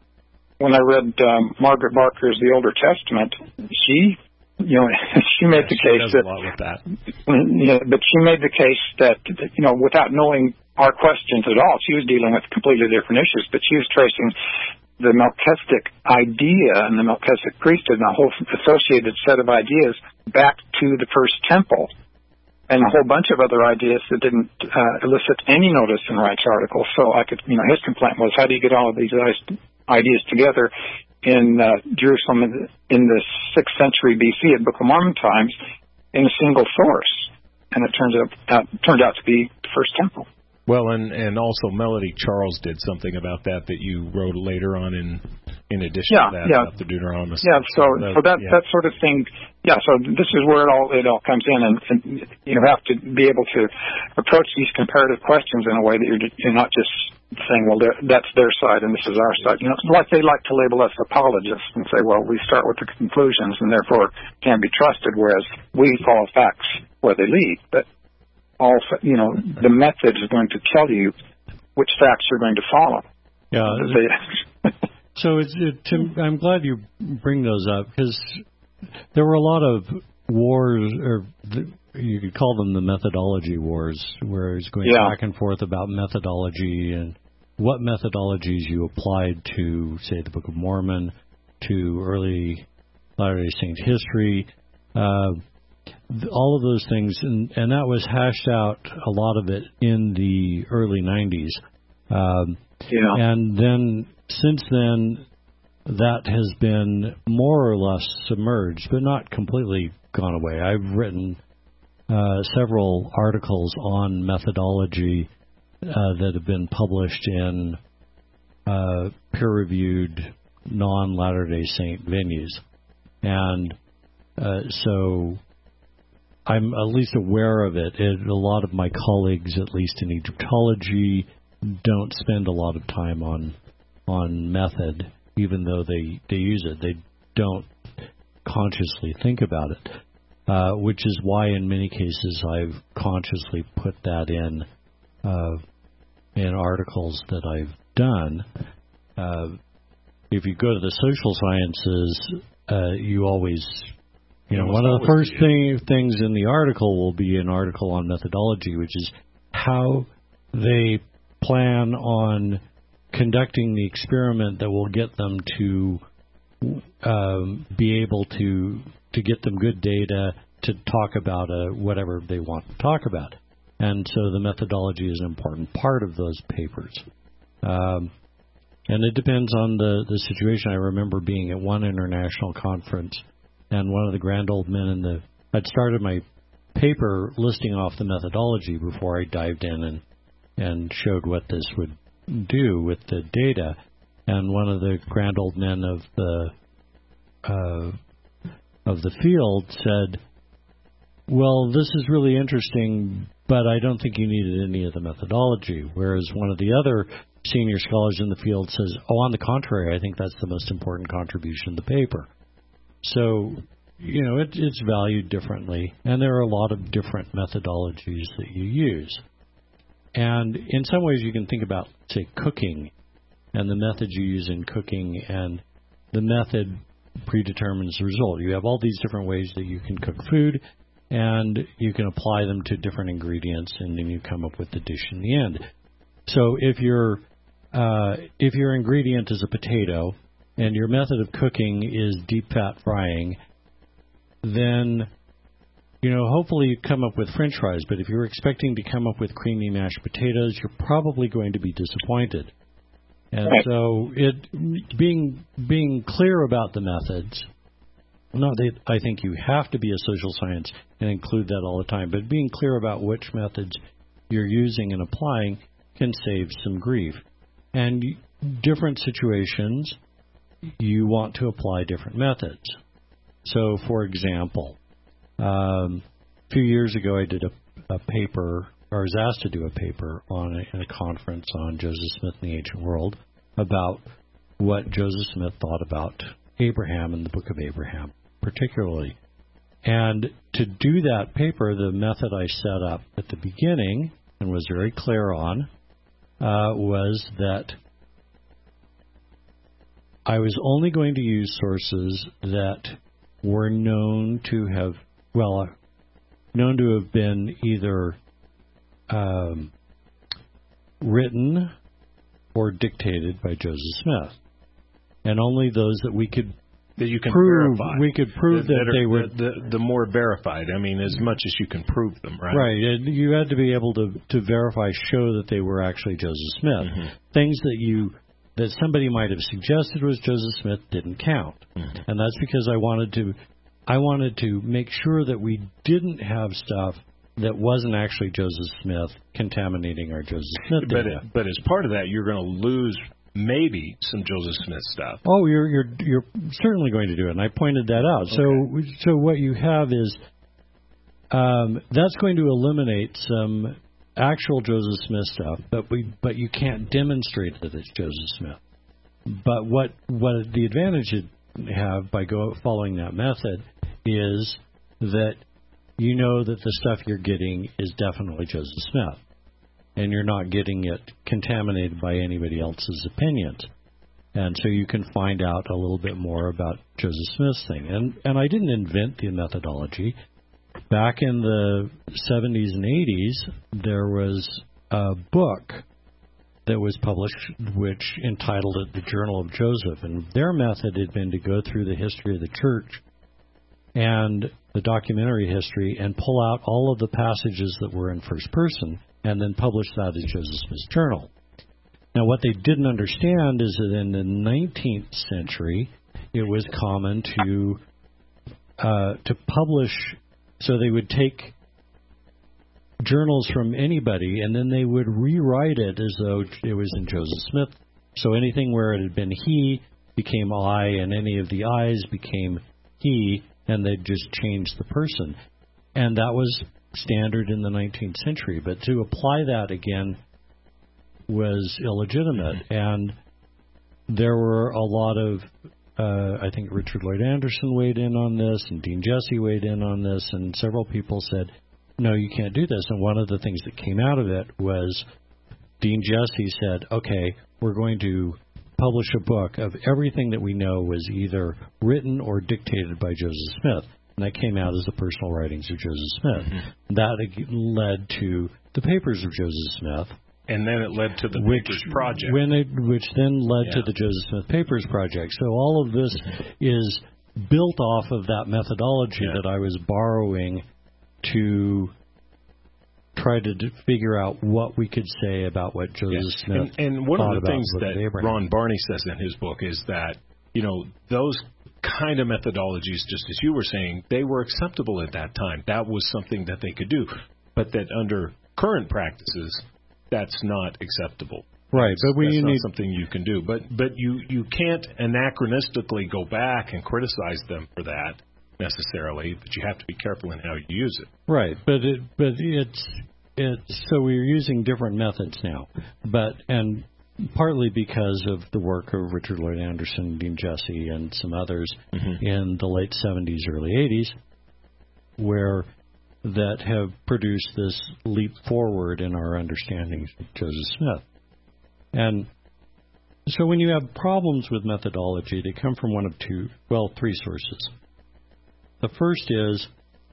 when I read um, Margaret Barker's The Older Testament, she, you know, she made yeah, the she case does that, a lot with that. You know, but she made the case that, you know, without knowing our questions at all, she was dealing with completely different issues, but she was tracing the Melchizedek idea and the Melchizedek priesthood and a whole associated set of ideas back to the first temple, and a whole bunch of other ideas that didn't uh, elicit any notice in Wright's article. So I could, you know, his complaint was, how do you get all of these ideas together in uh, Jerusalem in, in the sixth century B C at Book of Mormon times in a single source? And it turns out uh, turned out to be the first temple. Well, and, and also Melody Charles did something about that that you wrote later on in in addition yeah, to that yeah. about the Deuteronomy. Yeah, so that, so that yeah. that sort of thing. Yeah, so this is where it all it all comes in, and, and you have to be able to approach these comparative questions in a way that you're, you're not just saying, well, that's their side and this is our side. You know, like they like to label us apologists and say, well, we start with the conclusions and therefore can't be trusted, whereas we follow facts where they lead. But all, you know, the method is going to tell you which facts you're going to follow. Yeah. So it's, it, Tim, I'm glad you bring those up, because there were a lot of wars, or the, you could call them the methodology wars, where it's going yeah. back and forth about methodology and what methodologies you applied to, say, the Book of Mormon, to early Latter-day Saint history. Uh, all of those things, and, and that was hashed out, a lot of it, in the early nineties. Um, yeah. And then, since then, that has been more or less submerged, but not completely gone away. I've written uh, several articles on methodology uh, that have been published in uh, peer-reviewed non-Latter-day Saint venues. And uh, so I'm at least aware of it. it. A lot of my colleagues, at least in Egyptology, don't spend a lot of time on on method, even though they, they use it. They don't consciously think about it, uh, which is why in many cases I've consciously put that in uh, in articles that I've done. Uh, if you go to the social sciences, uh, you always, you know, one of the first thing, things in the article will be an article on methodology, which is how they plan on conducting the experiment that will get them to um, be able to to get them good data to talk about uh, whatever they want to talk about. And so the methodology is an important part of those papers. Um, and it depends on the, the situation. I remember being at one international conference, and one of the grand old men in the... I'd started my paper listing off the methodology before I dived in and, and showed what this would do with the data. And one of the grand old men of the uh, of the field said, well, this is really interesting, but I don't think you needed any of the methodology. Whereas one of the other senior scholars in the field says, oh, on the contrary, I think that's the most important contribution to the paper. So, you know, it, it's valued differently, and there are a lot of different methodologies that you use. And in some ways you can think about, say, cooking and the methods you use in cooking, and the method predetermines the result. You have all these different ways that you can cook food, and you can apply them to different ingredients, and then you come up with the dish in the end. So if your uh, if your ingredient is a potato and your method of cooking is deep fat frying, then, you know, hopefully you come up with French fries. But if you're expecting to come up with creamy mashed potatoes, you're probably going to be disappointed. And so it being being clear about the methods. Not that I think you have to be a social science and include that all the time, but being clear about which methods you're using and applying can save some grief. And different situations, you want to apply different methods. So, for example, um, a few years ago I did a, a paper, or was asked to do a paper on a, in a conference on Joseph Smith and the Ancient World about what Joseph Smith thought about Abraham and the Book of Abraham, particularly. And to do that paper, the method I set up at the beginning and was very clear on uh, was that I was only going to use sources that were known to have, well, uh, known to have been either um, written or dictated by Joseph Smith, and only those that we could that you can prove. verify. We could prove the, that, that they are, were the, the, the more verified. I mean, as much as you can prove them, right? Right. And you had to be able to to verify, show that they were actually Joseph Smith. Mm-hmm. Things that you that somebody might have suggested was Joseph Smith didn't count, mm-hmm. and that's because I wanted to I wanted to make sure that we didn't have stuff that wasn't actually Joseph Smith contaminating our Joseph Smith data. But, but as part of that, you're going to lose maybe some Joseph Smith stuff. Oh, you're you're you're certainly going to do it, and I pointed that out. Okay. So so what you have is um, that's going to eliminate some actual Joseph Smith stuff, but we but you can't demonstrate that it's Joseph Smith. But what what the advantage you have by go following that method is that you know that the stuff you're getting is definitely Joseph Smith, and you're not getting it contaminated by anybody else's opinions. And so you can find out a little bit more about Joseph Smith's thing. And and I didn't invent the methodology. Back in the seventies and eighties, there was a book that was published which entitled it The Journal of Joseph. And their method had been to go through the history of the church and the documentary history and pull out all of the passages that were in first person and then publish that as Joseph Smith's journal. Now, what they didn't understand is that in the nineteenth century, it was common to uh, to publish, so they would take journals from anybody and then they would rewrite it as though it was in Joseph Smith. So anything where it had been he, became I, and any of the I's became he, and they'd just change the person. And that was standard in the nineteenth century. But to apply that again was illegitimate. And there were a lot of, uh, I think Richard Lloyd Anderson weighed in on this, and Dean Jesse weighed in on this, and several people said, no, you can't do this. And one of the things that came out of it was Dean Jesse said, okay, we're going to publish a book of everything that we know was either written or dictated by Joseph Smith. And that came out as the personal writings of Joseph Smith. Mm-hmm. That led to the papers of Joseph Smith. And then it led to the which, Papers Project. When it, which then led yeah. to the Joseph Smith Papers Project. So all of this is built off of that methodology yeah. that I was borrowing to try to d- figure out what we could say about what Joseph yes. Smith and, and one thought of the things about that Abraham. Ron Barney says in his book is that, you know, those kind of methodologies, just as you were saying, they were acceptable at that time. That was something that they could do. But that under current practices, that's not acceptable. Right, that's, but we that's need not something you can do. But but you, you can't anachronistically go back and criticize them for that necessarily. But you have to be careful in how you use it. Right, but it but it's it's so we're using different methods now, but and partly because of the work of Richard Lloyd Anderson, Dean Jesse, and some others mm-hmm. in the late seventies, early eighties, where that have produced this leap forward in our understanding of Joseph Smith. And so when you have problems with methodology, they come from one of two, well, three sources. The first is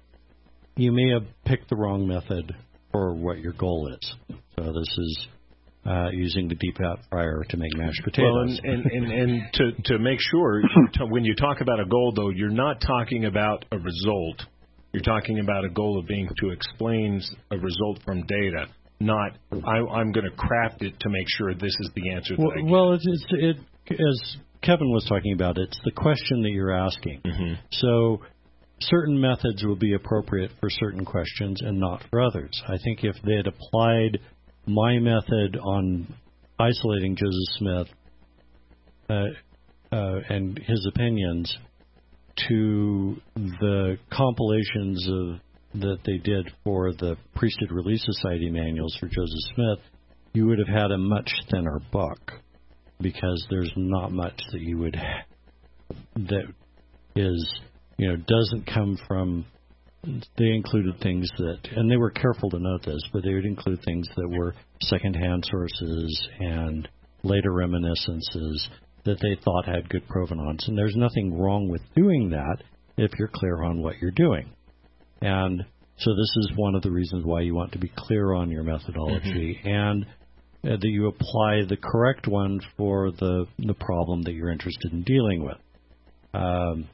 you may have picked the wrong method for what your goal is. So this is uh, using the deep fat fryer to make mashed potatoes. Well, and, and, and, and to, to make sure, to, when you talk about a goal, though, you're not talking about a result. You're talking about a goal of being to explain a result from data, not I, I'm going to craft it to make sure this is the answer that well, I get. Well, it's, it's, it, as Kevin was talking about, it's the question that you're asking. Mm-hmm. So certain methods will be appropriate for certain questions and not for others. I think if they had applied my method on isolating Joseph Smith uh, uh, and his opinions to the compilations of that they did for the Priesthood Relief Society manuals for Joseph Smith, you would have had a much thinner book because there's not much that you would that is you know doesn't come from. They included things that, and they were careful to note this, but they would include things that were secondhand sources and later reminiscences that they thought had good provenance. And there's nothing wrong with doing that if you're clear on what you're doing. And so this is one of the reasons why you want to be clear on your methodology mm-hmm. and uh, that you apply the correct one for the, the problem that you're interested in dealing with. Um,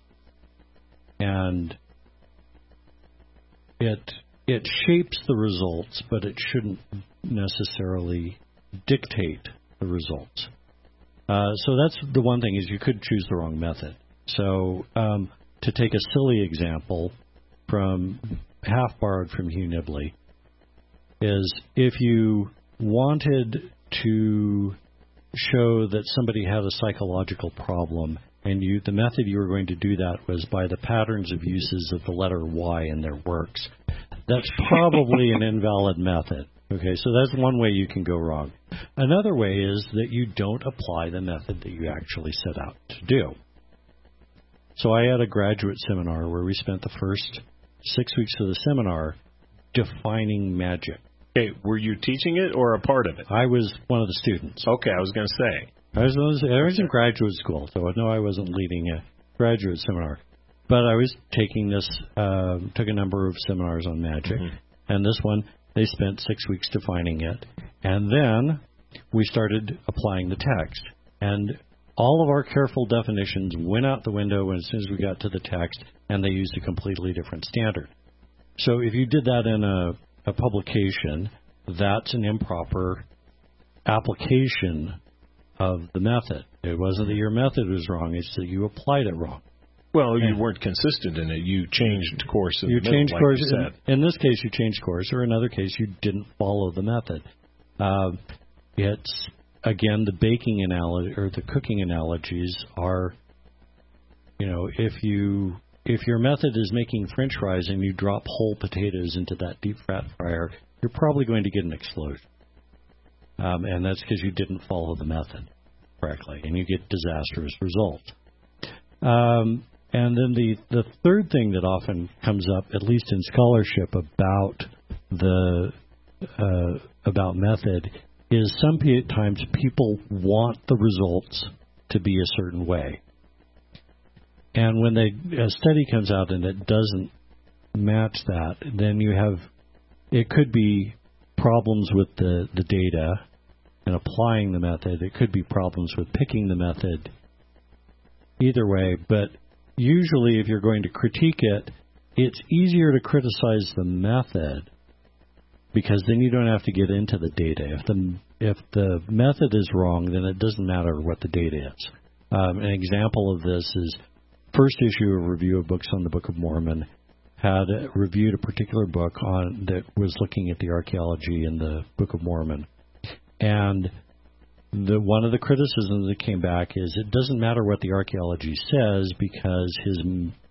and it it shapes the results, but it shouldn't necessarily dictate the results. Uh, so that's the one thing is you could choose the wrong method. So um, to take a silly example from half borrowed from Hugh Nibley is if you wanted to show that somebody had a psychological problem and you the method you were going to do that was by the patterns of uses of the letter Y in their works, that's probably an invalid method. Okay, so that's one way you can go wrong. Another way is that you don't apply the method that you actually set out to do. So I had a graduate seminar where we spent the first six weeks of the seminar defining magic. Okay, were you teaching it or a part of it? I was one of the students. Okay, I was going to say. I was, I was in graduate school, so no, I wasn't leading a graduate seminar. But I was taking this, uh, took a number of seminars on magic, mm-hmm. and this one, they spent six weeks defining it. And then we started applying the text. And all of our careful definitions went out the window as soon as we got to the text, and they used a completely different standard. So if you did that in a, a publication, that's an improper application of the method. It wasn't that your method was wrong, it's that you applied it wrong. Well, you weren't consistent in it. You changed course in you the middle, changed like course. you said. In, in this case, you changed course, or in another case, you didn't follow the method. Uh, it's again, the baking analogy or the cooking analogies are, you know, if you if your method is making French fries and you drop whole potatoes into that deep fat fryer, you're probably going to get an explosion, um, and that's because you didn't follow the method correctly, and you get disastrous results. Um, and then the the third thing that often comes up, at least in scholarship, about the uh, about method is sometimes people want the results to be a certain way. And when they, a study comes out and it doesn't match that, then you have, it could be problems with the, the data and applying the method. It could be problems with picking the method. Either way, but usually if you're going to critique it, it's easier to criticize the method because then you don't have to get into the data. If the if the method is wrong, then it doesn't matter what the data is. Um, an example of this is first issue of Review of Books on the Book of Mormon had reviewed a particular book on that was looking at the archaeology in the Book of Mormon, and the one of the criticisms that came back is it doesn't matter what the archaeology says because his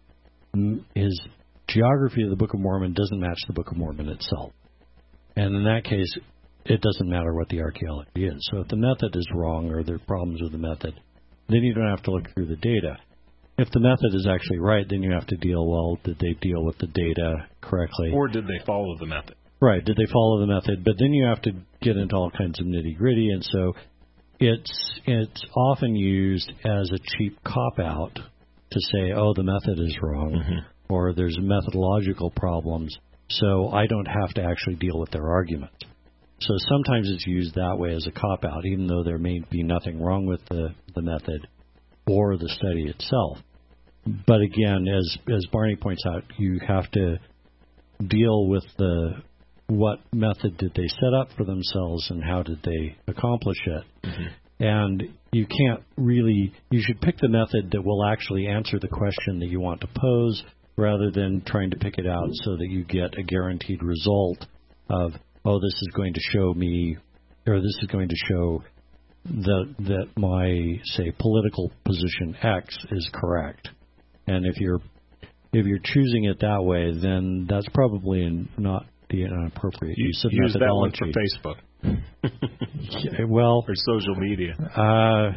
his geography of the Book of Mormon doesn't match the Book of Mormon itself. And in that case, it doesn't matter what the archaeology is. So if the method is wrong or there are problems with the method, then you don't have to look through the data. If the method is actually right, then you have to deal, well, did they deal with the data correctly? Or did they follow the method? Right, did they follow the method? But then you have to get into all kinds of nitty-gritty, and so it's it's often used as a cheap cop-out to say, oh, the method is wrong, mm-hmm. or there's methodological problems, so I don't have to actually deal with their argument. So sometimes it's used that way as a cop-out, even though there may be nothing wrong with the, the method or the study itself. But again, as as Barney points out, you have to deal with the what method did they set up for themselves and how did they accomplish it. Mm-hmm. And you can't really, you should pick the method that will actually answer the question that you want to pose rather than trying to pick it out so that you get a guaranteed result of, oh, this is going to show me, or this is going to show that that my, say, political position X is correct. And if you're if you're choosing it that way, then that's probably not the appropriate you use of use methodology. That one for Facebook. Yeah, well, or social media. Uh,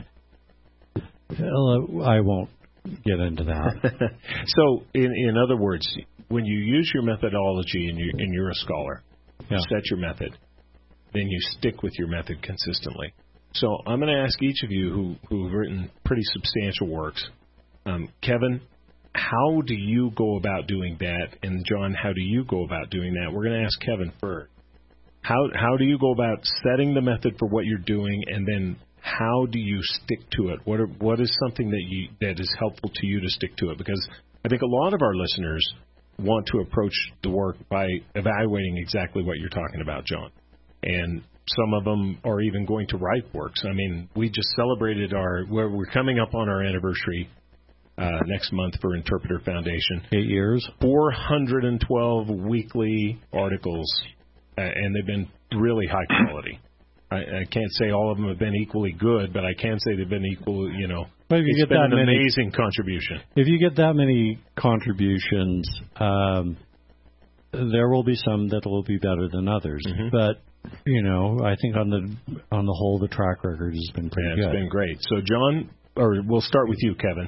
I won't get into that. So, in in other words, when you use your methodology and you and you're a scholar, yeah. set your method, then you stick with your method consistently. So I'm going to ask each of you who who've written pretty substantial works, um, Kevin, how do you go about doing that? And John, how do you go about doing that? We're going to ask Kevin first. How how do you go about setting the method for what you're doing, and then how do you stick to it? What are, what is something that you that is helpful to you to stick to it? Because I think a lot of our listeners want to approach the work by evaluating exactly what you're talking about, John. And some of them are even going to write works. I mean, we just celebrated our, we're, we're coming up on our anniversary uh, next month for Interpreter Foundation. Eight years. four hundred twelve weekly articles, uh, and they've been really high quality. I, I can't say all of them have been equally good, but I can say they've been equal, you know, but if you it's get been that an many, amazing contribution. If you get that many contributions, um, there will be some that will be better than others. Mm-hmm. But, you know, I think on the on the whole, the track record has been pretty yeah, good. It's been great. So, John, or we'll start with you, Kevin.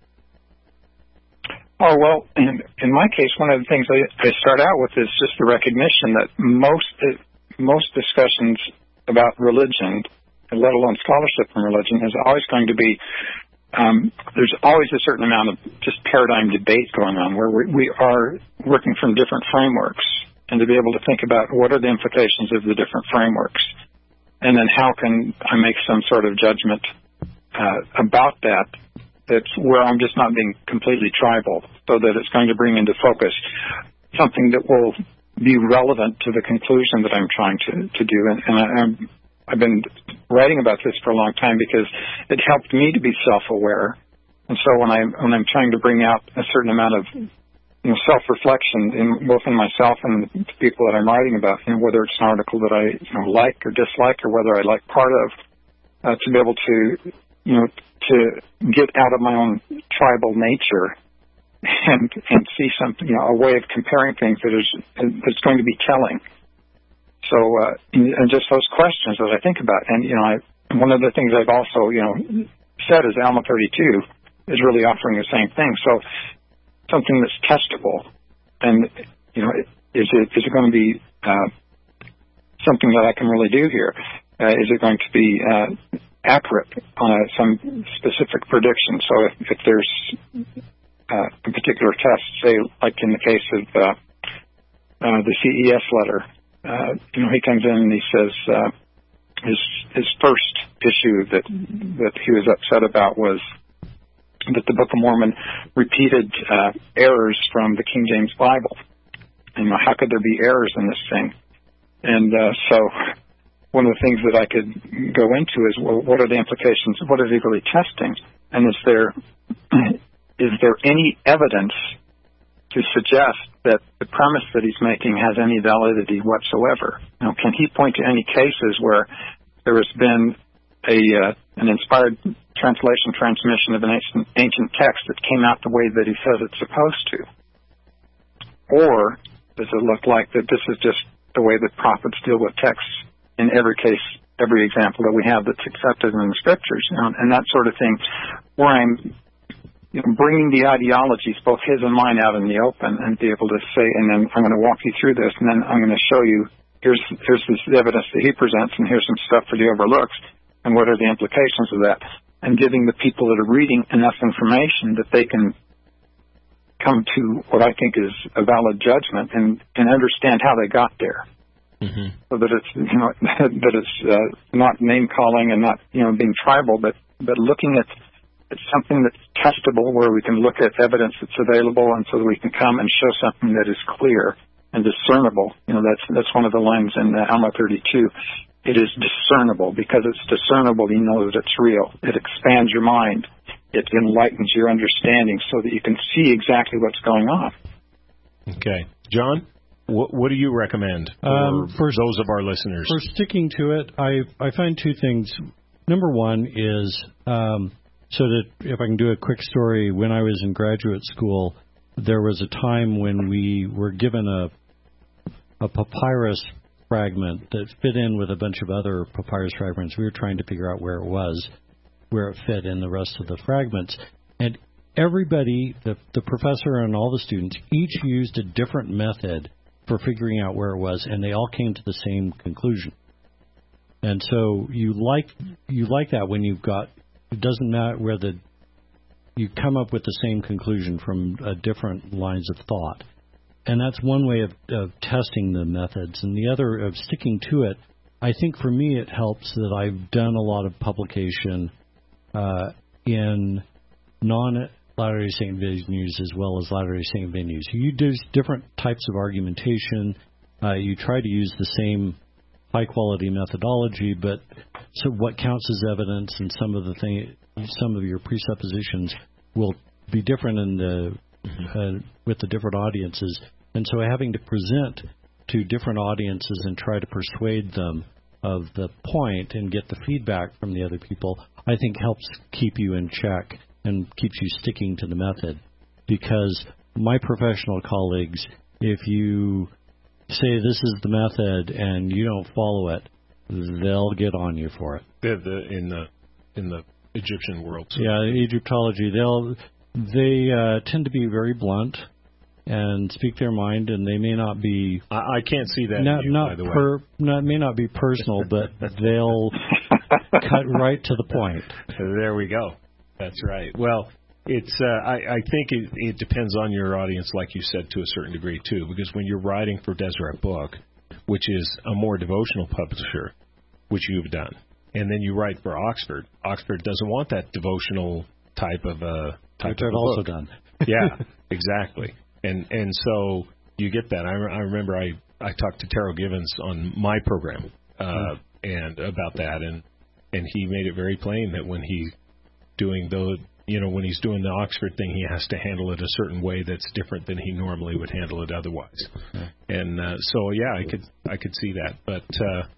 Oh, well, in, in my case, one of the things I, I start out with is just the recognition that most most discussions about religion, let alone scholarship in religion, is always going to be, um, there's always a certain amount of just paradigm debate going on where we, we are working from different frameworks, and to be able to think about what are the implications of the different frameworks, and then how can I make some sort of judgment uh, about that, that's where I'm just not being completely tribal, so that it's going to bring into focus something that will be relevant to the conclusion that I'm trying to, to do. And, and I, I'm, I've been writing about this for a long time because it helped me to be self-aware. And so when, I, when I'm trying to bring out a certain amount of you know, self-reflection in both in myself and the people that I'm writing about, you know, whether it's an article that I you know, like or dislike or whether I like part of, uh, to be able to, you know, to get out of my own tribal nature and and see something, you know, a way of comparing things that is that's going to be telling. So, uh, and just those questions that I think about, and you know, I, one of the things I've also, you know, said is Alma thirty-two is really offering the same thing. So, something that's testable, and you know, is it is it going to be uh, something that I can really do here? Uh, is it going to be uh, accurate on a, some specific prediction? So, if, if there's uh, a particular test, say, like in the case of uh, uh, the C E S letter, uh, you know, he comes in and he says uh, his his first issue that that he was upset about was that the Book of Mormon repeated uh, errors from the King James Bible. And, you know, how could there be errors in this thing? And uh, so one of the things that I could go into is, well, what are the implications? What is he really testing? And is there is there any evidence to suggest that the premise that he's making has any validity whatsoever? You know, can he point to any cases where there has been a uh, an inspired translation transmission of an ancient, ancient text that came out the way that he says it's supposed to? Or does it look like that this is just the way that prophets deal with texts in every case, every example that we have that's accepted in the scriptures, you know, and that sort of thing, where I'm, you know, bringing the ideologies, both his and mine, out in the open and be able to say, and then I'm going to walk you through this, and then I'm going to show you, here's here's this evidence that he presents, and here's some stuff that he overlooks, and what are the implications of that, and giving the people that are reading enough information that they can come to what I think is a valid judgment and, and understand how they got there. Mm-hmm. So that it's, you know, that it's uh, not name calling and not, you know, being tribal, but, but looking at, at something that's testable, where we can look at evidence that's available, and so that we can come and show something that is clear and discernible. You know, that's that's one of the lines in uh, Alma thirty-two. It is discernible. Because it's discernible, you know that it's real. It expands your mind. It enlightens your understanding so that you can see exactly what's going on. Okay. John, what, what do you recommend for, um, for those of our listeners? For sticking to it, I, I find two things. Number one is, um, so that if I can do a quick story, when I was in graduate school, there was a time when we were given a a papyrus fragment that fit in with a bunch of other papyrus fragments. We were trying to figure out where it was, where it fit in the rest of the fragments. And everybody, the, the professor and all the students, each used a different method for figuring out where it was, and they all came to the same conclusion. And so you like you like that when you've got, it doesn't matter whether you come up with the same conclusion from uh, different lines of thought. And that's one way of, of testing the methods. And the other, of sticking to it, I think for me it helps that I've done a lot of publication uh, in non-Latter-day Saint venues as well as Latter-day Saint venues. You do different types of argumentation. Uh, you try to use the same high-quality methodology, but so what counts as evidence and some of the thing, some of your presuppositions will be different in the uh, with the different audiences. And so having to present to different audiences and try to persuade them of the point and get the feedback from the other people, I think helps keep you in check and keeps you sticking to the method. Because my professional colleagues, if you say this is the method and you don't follow it, they'll get on you for it. The, the, in the in the Egyptian world. So. Yeah, Egyptology, they'll they uh, tend to be very blunt and speak their mind, and they may not be. I, I can't see that. Not, in you, not by the per, way. Not may not be personal, but they'll cut right to the point. There we go. That's right. Well, it's. Uh, I, I think it, it depends on your audience, like you said, to a certain degree too. Because when you're writing for Deseret Book, which is a more devotional publisher, which you've done, and then you write for Oxford, Oxford doesn't want that devotional type of uh, type which of I've book. also done. Yeah, exactly. And and so you get that. I, I remember I, I talked to Terrell Givens on my program uh, mm. and about that, and and he made it very plain that when he's doing the you know when he's doing the Oxford thing, he has to handle it a certain way that's different than he normally would handle it otherwise. Mm. And uh, so yeah, I could I could see that. But uh,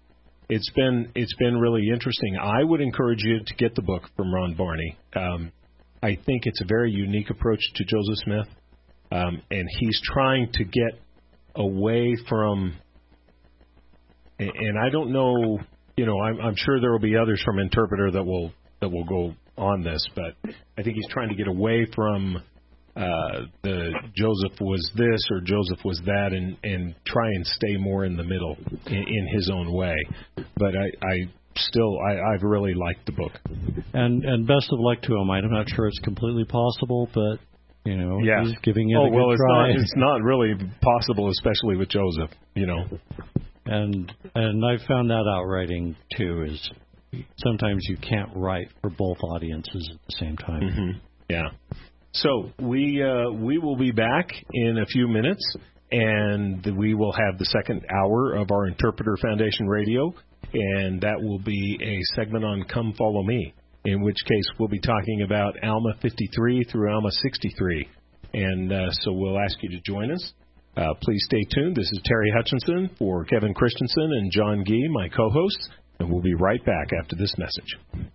it's been it's been really interesting. I would encourage you to get the book from Ron Barney. Um, I think it's a very unique approach to Joseph Smith, um, and he's trying to get away from. And I don't know, you know, I'm, I'm sure there will be others from Interpreter that will that will go on this, but I think he's trying to get away from uh, the Joseph was this or Joseph was that, and, and try and stay more in the middle in, in his own way. But I, I still, I, I've really liked the book. And and best of luck to him. I'm not sure it's completely possible, but you know, yeah. he's giving it oh, a good well, it's try. not, it's not really possible, especially with Joseph, you know. And and I found that out writing too. Is sometimes you can't write for both audiences at the same time. Mm-hmm. Yeah. So we uh, we will be back in a few minutes, and we will have the second hour of our Interpreter Foundation Radio, and that will be a segment on Come Follow Me, in which case we'll be talking about Alma fifty-three through Alma sixty-three. And uh, so we'll ask you to join us. Uh, please stay tuned. This is Terry Hutchinson for Kevin Christensen and John Gee, my co-hosts, and we'll be right back after this message.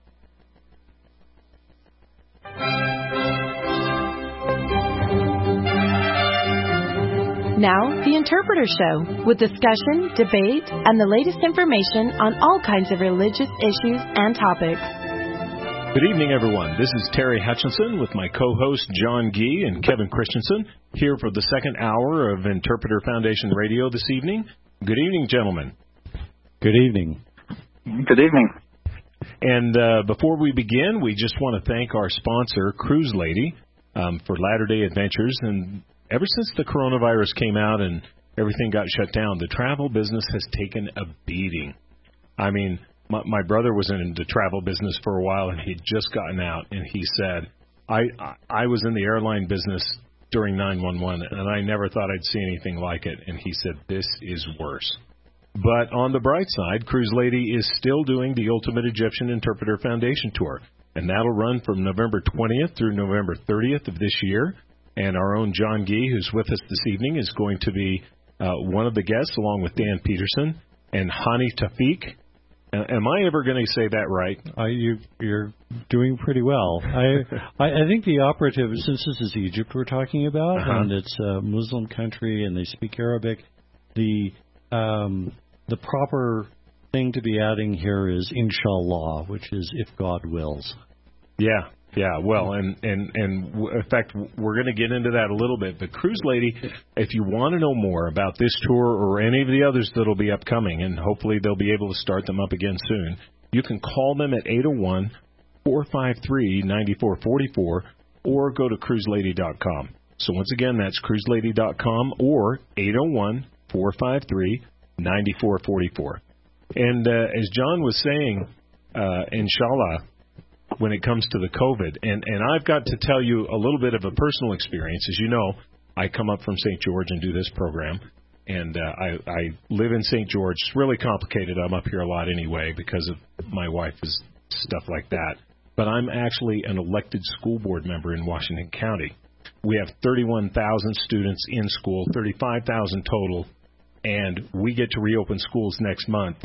Now, the Interpreter Show, with discussion, debate, and the latest information on all kinds of religious issues and topics. Good evening, everyone. This is Terry Hutchinson with my co-host John Gee and Kevin Christensen here for the second hour of Interpreter Foundation Radio this evening. Good evening, gentlemen. Good evening. Good evening. And uh, before we begin, we just want to thank our sponsor, Cruise Lady, um, for Latter-day Adventures. And ever since the coronavirus came out and everything got shut down, the travel business has taken a beating. I mean, My, my brother was in the travel business for a while, and he'd just gotten out, and he said, I, I I was in the airline business during nine one one, and I never thought I'd see anything like it. And he said, this is worse. But on the bright side, Cruise Lady is still doing the Ultimate Egyptian Interpreter Foundation Tour, and that'll run from November twentieth through November thirtieth of this year. And our own John Gee, who's with us this evening, is going to be uh, one of the guests, along with Dan Peterson and Hani Tafiq. Am I ever going to say that right? Uh, you, you're doing pretty well. I, I I think the operative, since this is Egypt we're talking about, uh-huh. and it's a Muslim country and they speak Arabic, the um, the proper thing to be adding here is inshallah, which is if God wills. Yeah, yeah. Well, and, and, and in fact, we're going to get into that a little bit. But Cruise Lady, if you want to know more about this tour or any of the others that will be upcoming, and hopefully they'll be able to start them up again soon, you can call them at eight oh one, four five three, nine four four four or go to cruise lady dot com. So once again, that's cruise lady dot com or eight oh one, four five three, nine four four four. And uh, as John was saying, uh, inshallah, when it comes to the COVID. And, and I've got to tell you a little bit of a personal experience. As you know, I come up from Saint George and do this program. And uh, I, I live in Saint George. It's really complicated. I'm up here a lot anyway because of my wife is stuff like that. But I'm actually an elected school board member in Washington County. We have thirty-one thousand students in school, thirty-five thousand total, and we get to reopen schools next month.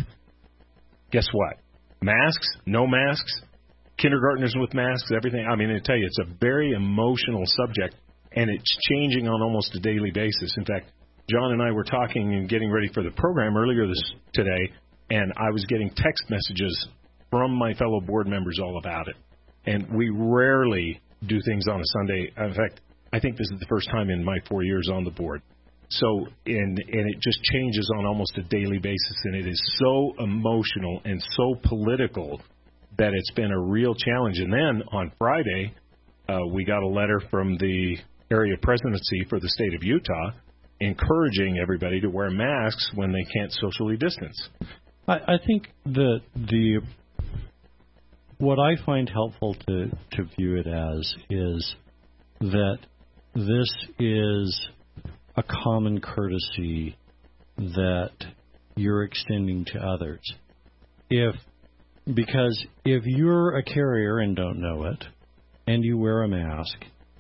Guess what? Masks, no masks, kindergartners with masks, everything. I mean, I tell you, it's a very emotional subject, and it's changing on almost a daily basis. In fact, John and I were talking and getting ready for the program earlier this today, and I was getting text messages from my fellow board members all about it. And we rarely do things on a Sunday. In fact, I think this is the first time in my four years on the board. So, and, and it just changes on almost a daily basis, and it is so emotional and so political that it's been a real challenge. And then on Friday, uh, we got a letter from the area presidency for the state of Utah encouraging everybody to wear masks when they can't socially distance. I, I think that the what I find helpful to, to view it as is that this is a common courtesy that you're extending to others. If Because if you're a carrier and don't know it, and you wear a mask,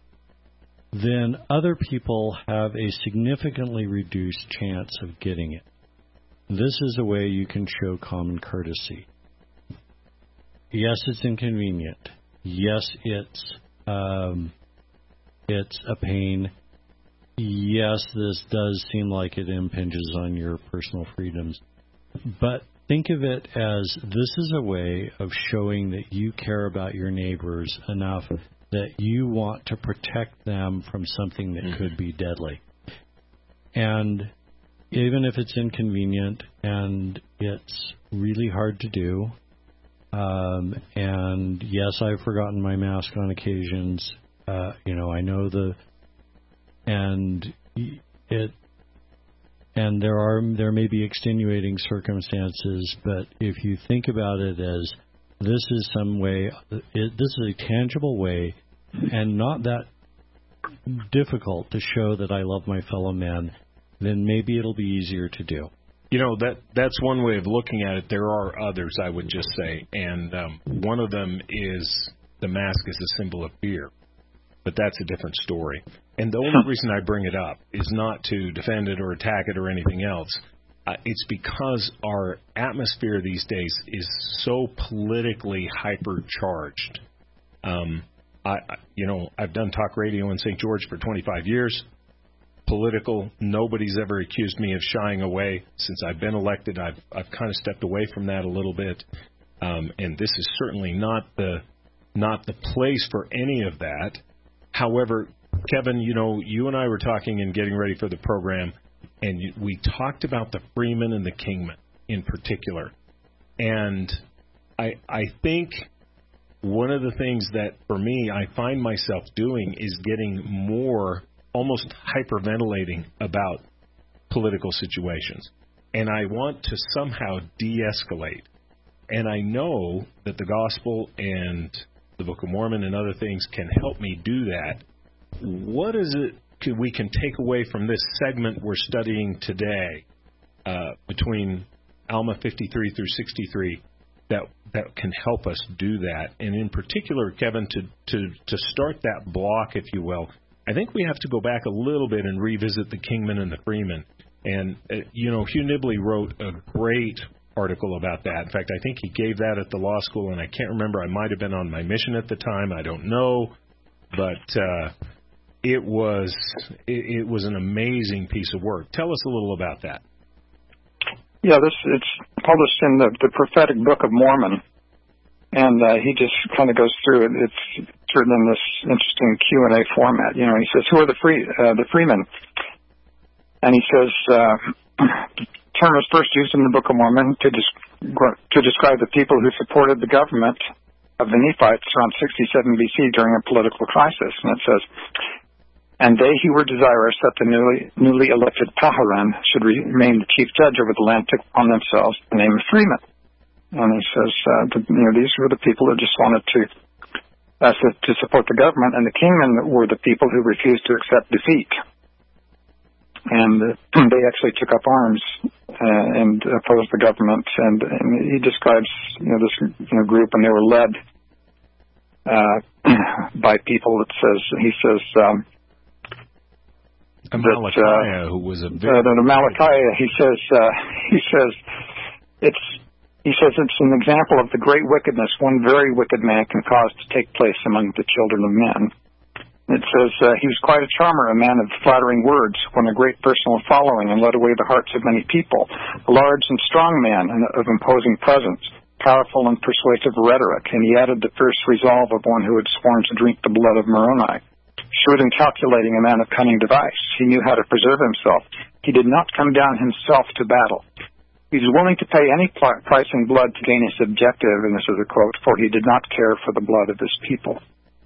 then other people have a significantly reduced chance of getting it. this is a way you can show common courtesy. Yes, it's inconvenient. Yes, it's um, it's a pain. Yes, this does seem like it impinges on your personal freedoms. But think of it as this is a way of showing that you care about your neighbors enough that you want to protect them from something that could be deadly. And even if it's inconvenient and it's really hard to do, um, and yes, I've forgotten my mask on occasions. Uh, you know, I know the, and it, and there are there may be extenuating circumstances, but if you think about it as this is some way, it, this is a tangible way, and not that difficult to show that I love my fellow man, then maybe it'll be easier to do. You know, that that's one way of looking at it. There are others, I would just say, and um, one of them is the mask is a symbol of fear. But that's a different story. And the only reason I bring it up is not to defend it or attack it or anything else. Uh, it's because our atmosphere these days is so politically hypercharged. Um, I, I, you know, I've done talk radio in Saint George for twenty-five years. Political, nobody's ever accused me of shying away. Since I've been elected, I've I've kind of stepped away from that a little bit. Um, and this is certainly not the not the place for any of that. However, Kevin, you know, you and I were talking and getting ready for the program, and you, we talked about the freemen and the kingmen in particular. And I I think one of the things that, for me, I find myself doing is getting more, almost hyperventilating about political situations. And I want to somehow de-escalate. And I know that the gospel and the Book of Mormon and other things can help me do that. What is it can, we can take away from this segment we're studying today uh, between Alma fifty-three through sixty-three that that can help us do that? And in particular, Kevin, to, to, to start that block, if you will, I think we have to go back a little bit and revisit the kingmen and the freemen. And, uh, you know, Hugh Nibley wrote a great article about that. In fact, I think he gave that at the law school, and I can't remember. I might have been on my mission at the time. I don't know. But uh, it was it, it was an amazing piece of work. Tell us a little about that. Yeah, this it's published in the, the Prophetic Book of Mormon, and uh, he just kind of goes through it. It's, it's written in this interesting Q and A format. You know, he says, "Who are the free uh, the freemen?" And he says, uh, the term was first used in the Book of Mormon to, des- to describe the people who supported the government of the Nephites around sixty-seven B C during a political crisis. And it says, "And they who were desirous that the newly, newly elected Paharan should remain the chief judge over the land took upon themselves the name of freemen." And he says, uh, the, you know, these were the people who just wanted to, uh, to support the government, and the kingmen were the people who refused to accept defeat. And uh, they actually took up arms uh, and opposed the government. And, and he describes, you know, this you know, group, and they were led uh, by people that says, he says, um, Amalickiah, uh, who was a very... Uh, the Amalickiah, he says, uh, he says, it's, he says it's an example of the great wickedness one very wicked man can cause to take place among the children of men. It says, uh, he was quite a charmer, a man of flattering words, won a great personal following, and led away the hearts of many people. A large and strong man and of imposing presence, powerful and persuasive rhetoric, and he added the fierce resolve of one who had sworn to drink the blood of Moroni. Shrewd and calculating, a man of cunning device. He knew how to preserve himself. He did not come down himself to battle. He was willing to pay any price in blood to gain his objective, and this is a quote, "for he did not care for the blood of his people."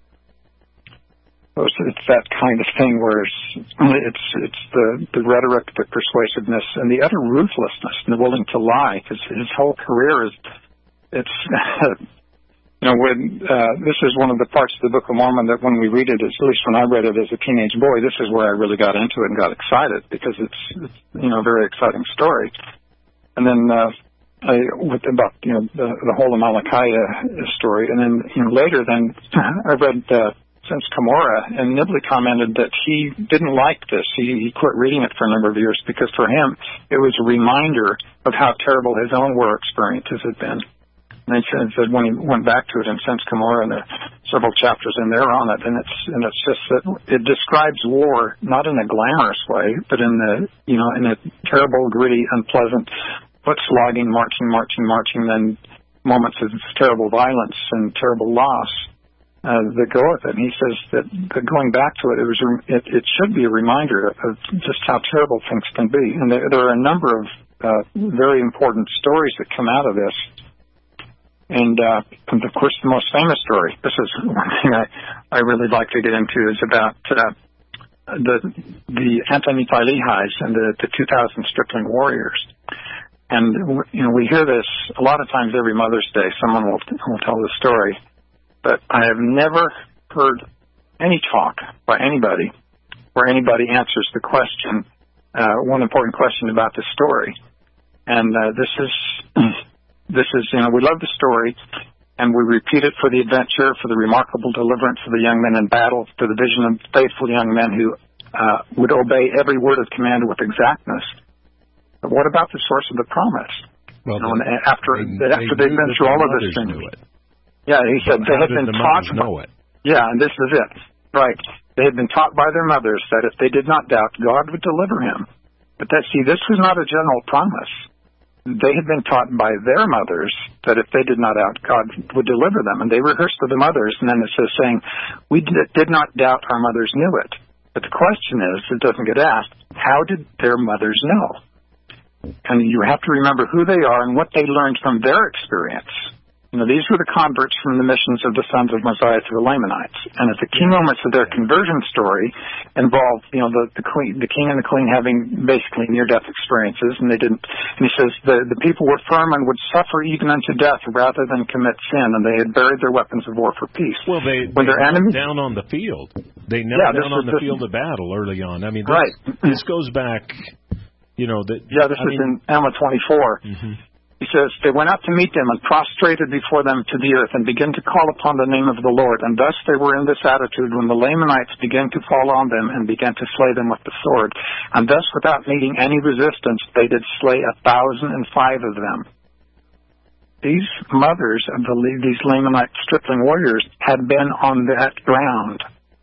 It's that kind of thing where it's it's, it's the, the rhetoric, the persuasiveness, and the utter ruthlessness and the willing to lie. Because his whole career is, it's, you know, when uh, this is one of the parts of the Book of Mormon that when we read it, at least when I read it as a teenage boy, this is where I really got into it and got excited because it's, it's you know, a very exciting story. And then uh, I, with about you know the, the whole Amalickiah story, and then you know later, then I read. Uh, Since Cumorah, and Nibley commented that he didn't like this. He, he quit reading it for a number of years because for him it was a reminder of how terrible his own war experiences had been. And he said when he went back to it in Sense Gomorrah, and there are several chapters in there on it, and it's and it's just that it describes war not in a glamorous way, but in the you know in a terrible, gritty, unpleasant, foot slogging, marching, marching, marching, then moments of terrible violence and terrible loss uh, that go with it. And he says that, that going back to it, it was it, it should be a reminder of just how terrible things can be. And there, there are a number of uh, very important stories that come out of this. And, uh, and, of course, the most famous story, this is one thing I, I really like to get into, is about uh, the the Anti-Nephi Lehis and the, the two thousand stripling warriors. And, you know, we hear this a lot of times every Mother's Day. Someone will, will tell the story. But I have never heard any talk by anybody where anybody answers the question, uh, one important question about the story. And uh, this is... This is, you know, we love the story, and we repeat it for the adventure, for the remarkable deliverance of the young men in battle, for the vision of faithful young men who uh, would obey every word of command with exactness. But what about the source of the promise? Well, you know, they, after they, after they they've been through all of this thing. Yeah, he said well, they had been the taught. Know it? Yeah, and this is it. Right. They had been taught by their mothers that if they did not doubt, God would deliver him. But that, see, this was not a general promise. They had been taught by their mothers that if they did not doubt, God would deliver them. And they rehearsed to the mothers, and then it says saying, we did not doubt, our mothers knew it. But the question is, it doesn't get asked, how did their mothers know? And you have to remember who they are and what they learned from their experience. You know, these were the converts from the missions of the sons of Mosiah to the Lamanites. And at the key moments of their conversion story involved, you know, the, the queen, the king and the queen having basically near-death experiences, and they didn't, and he says the, the people were firm and would suffer even unto death rather than commit sin, and they had buried their weapons of war for peace. Well, they, when they their enemies down on the field. They knelt yeah, down on the this, field of battle early on. I mean, this, right. this goes back, you know, that. Yeah, this I is mean, in Alma twenty-four. Mm-hmm. He says, they went out to meet them and prostrated before them to the earth and began to call upon the name of the Lord. And thus they were in this attitude when the Lamanites began to fall on them and began to slay them with the sword. And thus, without meeting any resistance, they did slay a thousand and five of them. These mothers of the, these Lamanite stripling warriors had been on that ground.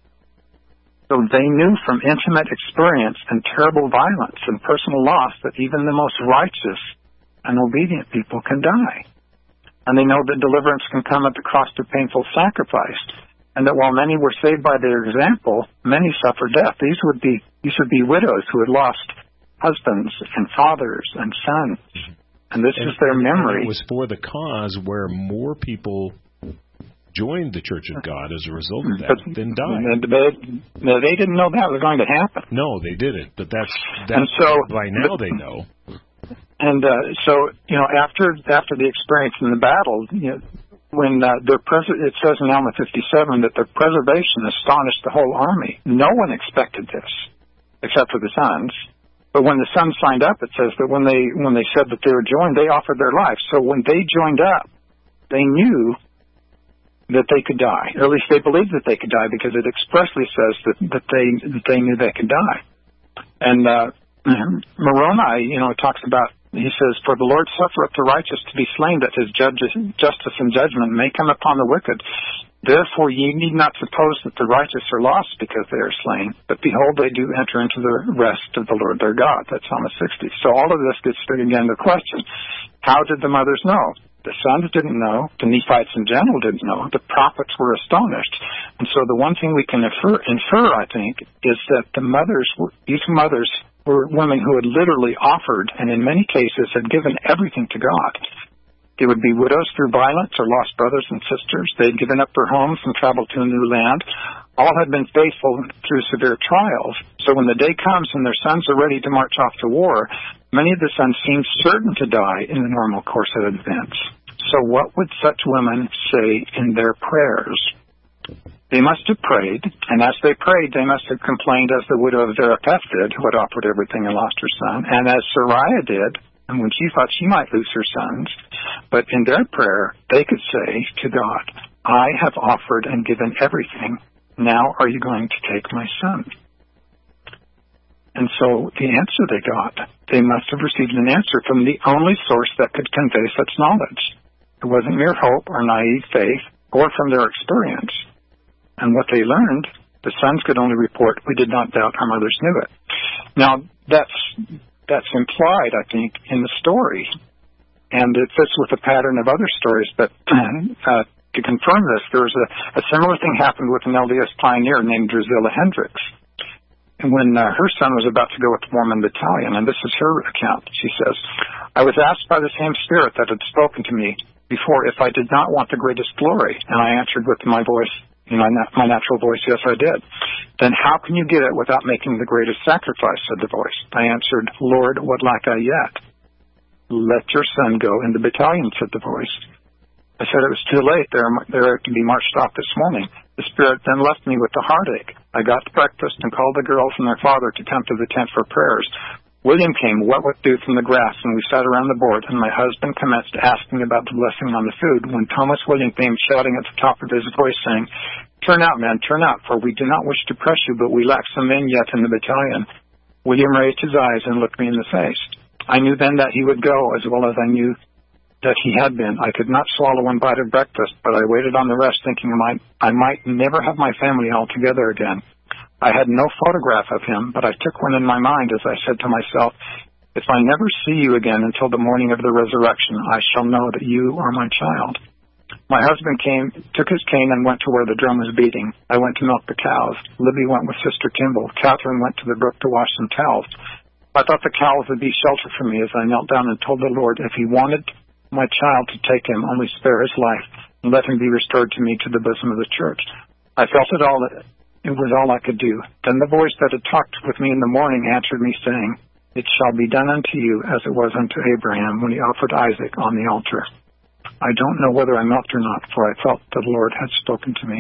So they knew from intimate experience and terrible violence and personal loss that even the most righteous and obedient people can die. And they know that deliverance can come at the cost of painful sacrifice. And that while many were saved by their example, many suffered death. These would be these would be widows who had lost husbands and fathers and sons. And this and, is their memory. It was for the cause where more people joined the Church of God as a result of that but, than died. They, they didn't know that was going to happen. No, they didn't. But that's, that's and so, by now they know. And uh, so, you know, after after the experience in the battle, you know, when uh, their pres- it says in Alma fifty-seven that their preservation astonished the whole army. No one expected this, except for the sons. But when the sons signed up, it says that when they when they said that they were joined, they offered their life. So when they joined up, they knew that they could die, or at least they believed that they could die, because it expressly says that that they that they knew they could die. And uh, Moroni, you know, talks about. He says, for the Lord suffereth the righteous to be slain, that his judges, justice and judgment may come upon the wicked. Therefore ye need not suppose that the righteous are lost because they are slain. But behold, they do enter into the rest of the Lord their God. That's Psalm sixty. So all of this gets to, again, the question, how did the mothers know? The sons didn't know. The Nephites in general didn't know. The prophets were astonished. And so the one thing we can infer, infer I think, is that the mothers, were, these mothers were women who had literally offered, and in many cases had given everything to God. They would be widows through violence or lost brothers and sisters. They had given up their homes and traveled to a new land. All had been faithful through severe trials. So when the day comes and their sons are ready to march off to war, many of the sons seem certain to die in the normal course of events. So what would such women say in their prayers? They must have prayed, and as they prayed, they must have complained as the widow of Zarephath did, who had offered everything and lost her son, and as Sariah did, and when she thought she might lose her sons. But in their prayer, they could say to God, I have offered and given everything. Now are you going to take my son? And so the answer they got, they must have received an answer from the only source that could convey such knowledge. It wasn't mere hope or naive faith or from their experience. And what they learned, the sons could only report, we did not doubt, our mothers knew it. Now, that's that's implied, I think, in the story. And it fits with the pattern of other stories. But uh, to confirm this, there was a, a similar thing happened with an L D S pioneer named Drusilla Hendricks. And when uh, her son was about to go with the Mormon battalion, and this is her account, she says, I was asked by the same spirit that had spoken to me before if I did not want the greatest glory. And I answered with my voice, you know, my natural voice, yes, I did. Then how can you get it without making the greatest sacrifice, said the voice. I answered, Lord, what lack I yet? Let your son go in the battalion, said the voice. I said it was too late. They're, they're to be marched off this morning. The spirit then left me with the heartache. I got to breakfast and called the girls and their father to come to the tent for prayers. William came, wet with dew from the grass, and we sat around the board, and my husband commenced asking about the blessing on the food, when Thomas William came shouting at the top of his voice, saying, Turn out, men, turn out, for we do not wish to press you, but we lack some men yet in the battalion. William raised his eyes and looked me in the face. I knew then that he would go, as well as I knew that he had been. I could not swallow one bite of breakfast, but I waited on the rest, thinking I might, I might never have my family all together again. I had no photograph of him, but I took one in my mind as I said to myself, if I never see you again until the morning of the resurrection, I shall know that you are my child. My husband came, took his cane and went to where the drum was beating. I went to milk the cows. Libby went with Sister Kimball. Catherine went to the brook to wash some towels. I thought the cows would be shelter for me as I knelt down and told the Lord if he wanted my child to take him, only spare his life and let him be restored to me to the bosom of the church. I felt it all. It was all I could do. Then the voice that had talked with me in the morning answered me, saying, It shall be done unto you as it was unto Abraham when he offered Isaac on the altar. I don't know whether I milked or not, for I felt the Lord had spoken to me.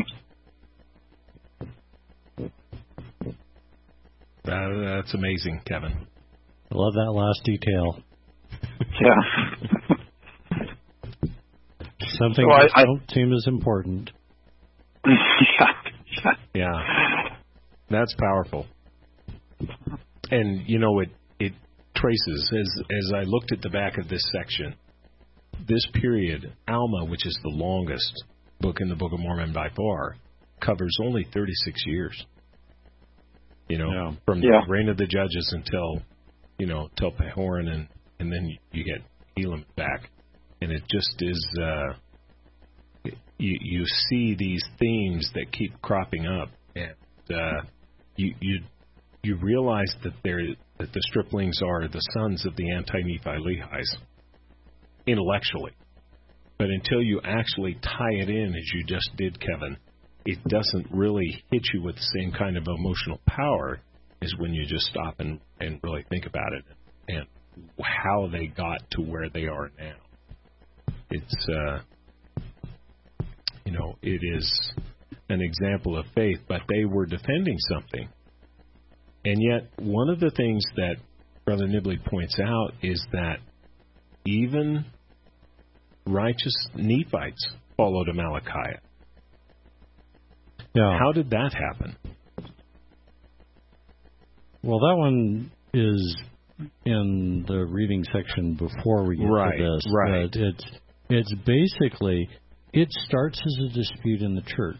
Uh, that's amazing, Kevin. I love that last detail. Yeah. Something so that I, I, don't seem as important. Yeah. Yeah, that's powerful. And, you know, it, it traces, as as I looked at the back of this section, this period, Alma, which is the longest book in the Book of Mormon by far, covers only thirty-six years. You know, yeah. from yeah. the reign of the judges until, you know, till Pahoran, and, and then you get Elam back. And it just is... Uh, You, you see these themes that keep cropping up, and uh, you you you realize that they're that the striplings are the sons of the anti-Nephi Lehis intellectually, but until you actually tie it in, as you just did, Kevin, it doesn't really hit you with the same kind of emotional power as when you just stop and, and really think about it and how they got to where they are now. It's uh, You know, it is an example of faith, but they were defending something. And yet, one of the things that Brother Nibley points out is that even righteous Nephites followed Amalickiah. Yeah. How did that happen? Well, that one is in the reading section before we get right, to this. Right, right. It's, it's basically... It starts as a dispute in the church.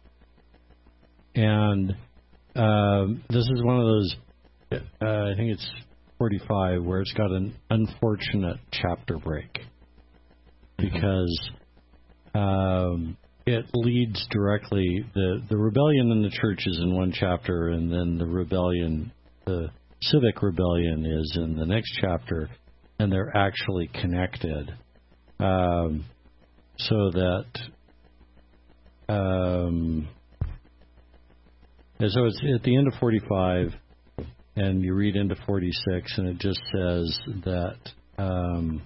And um, this is one of those, uh, I think it's forty-five, where it's got an unfortunate chapter break. Because um, it leads directly, the, the rebellion in the church is in one chapter, and then the rebellion, the civic rebellion is in the next chapter, and they're actually connected. Um So that, um, and so it's at the end of forty-five, and you read into forty-six, and it just says that, um,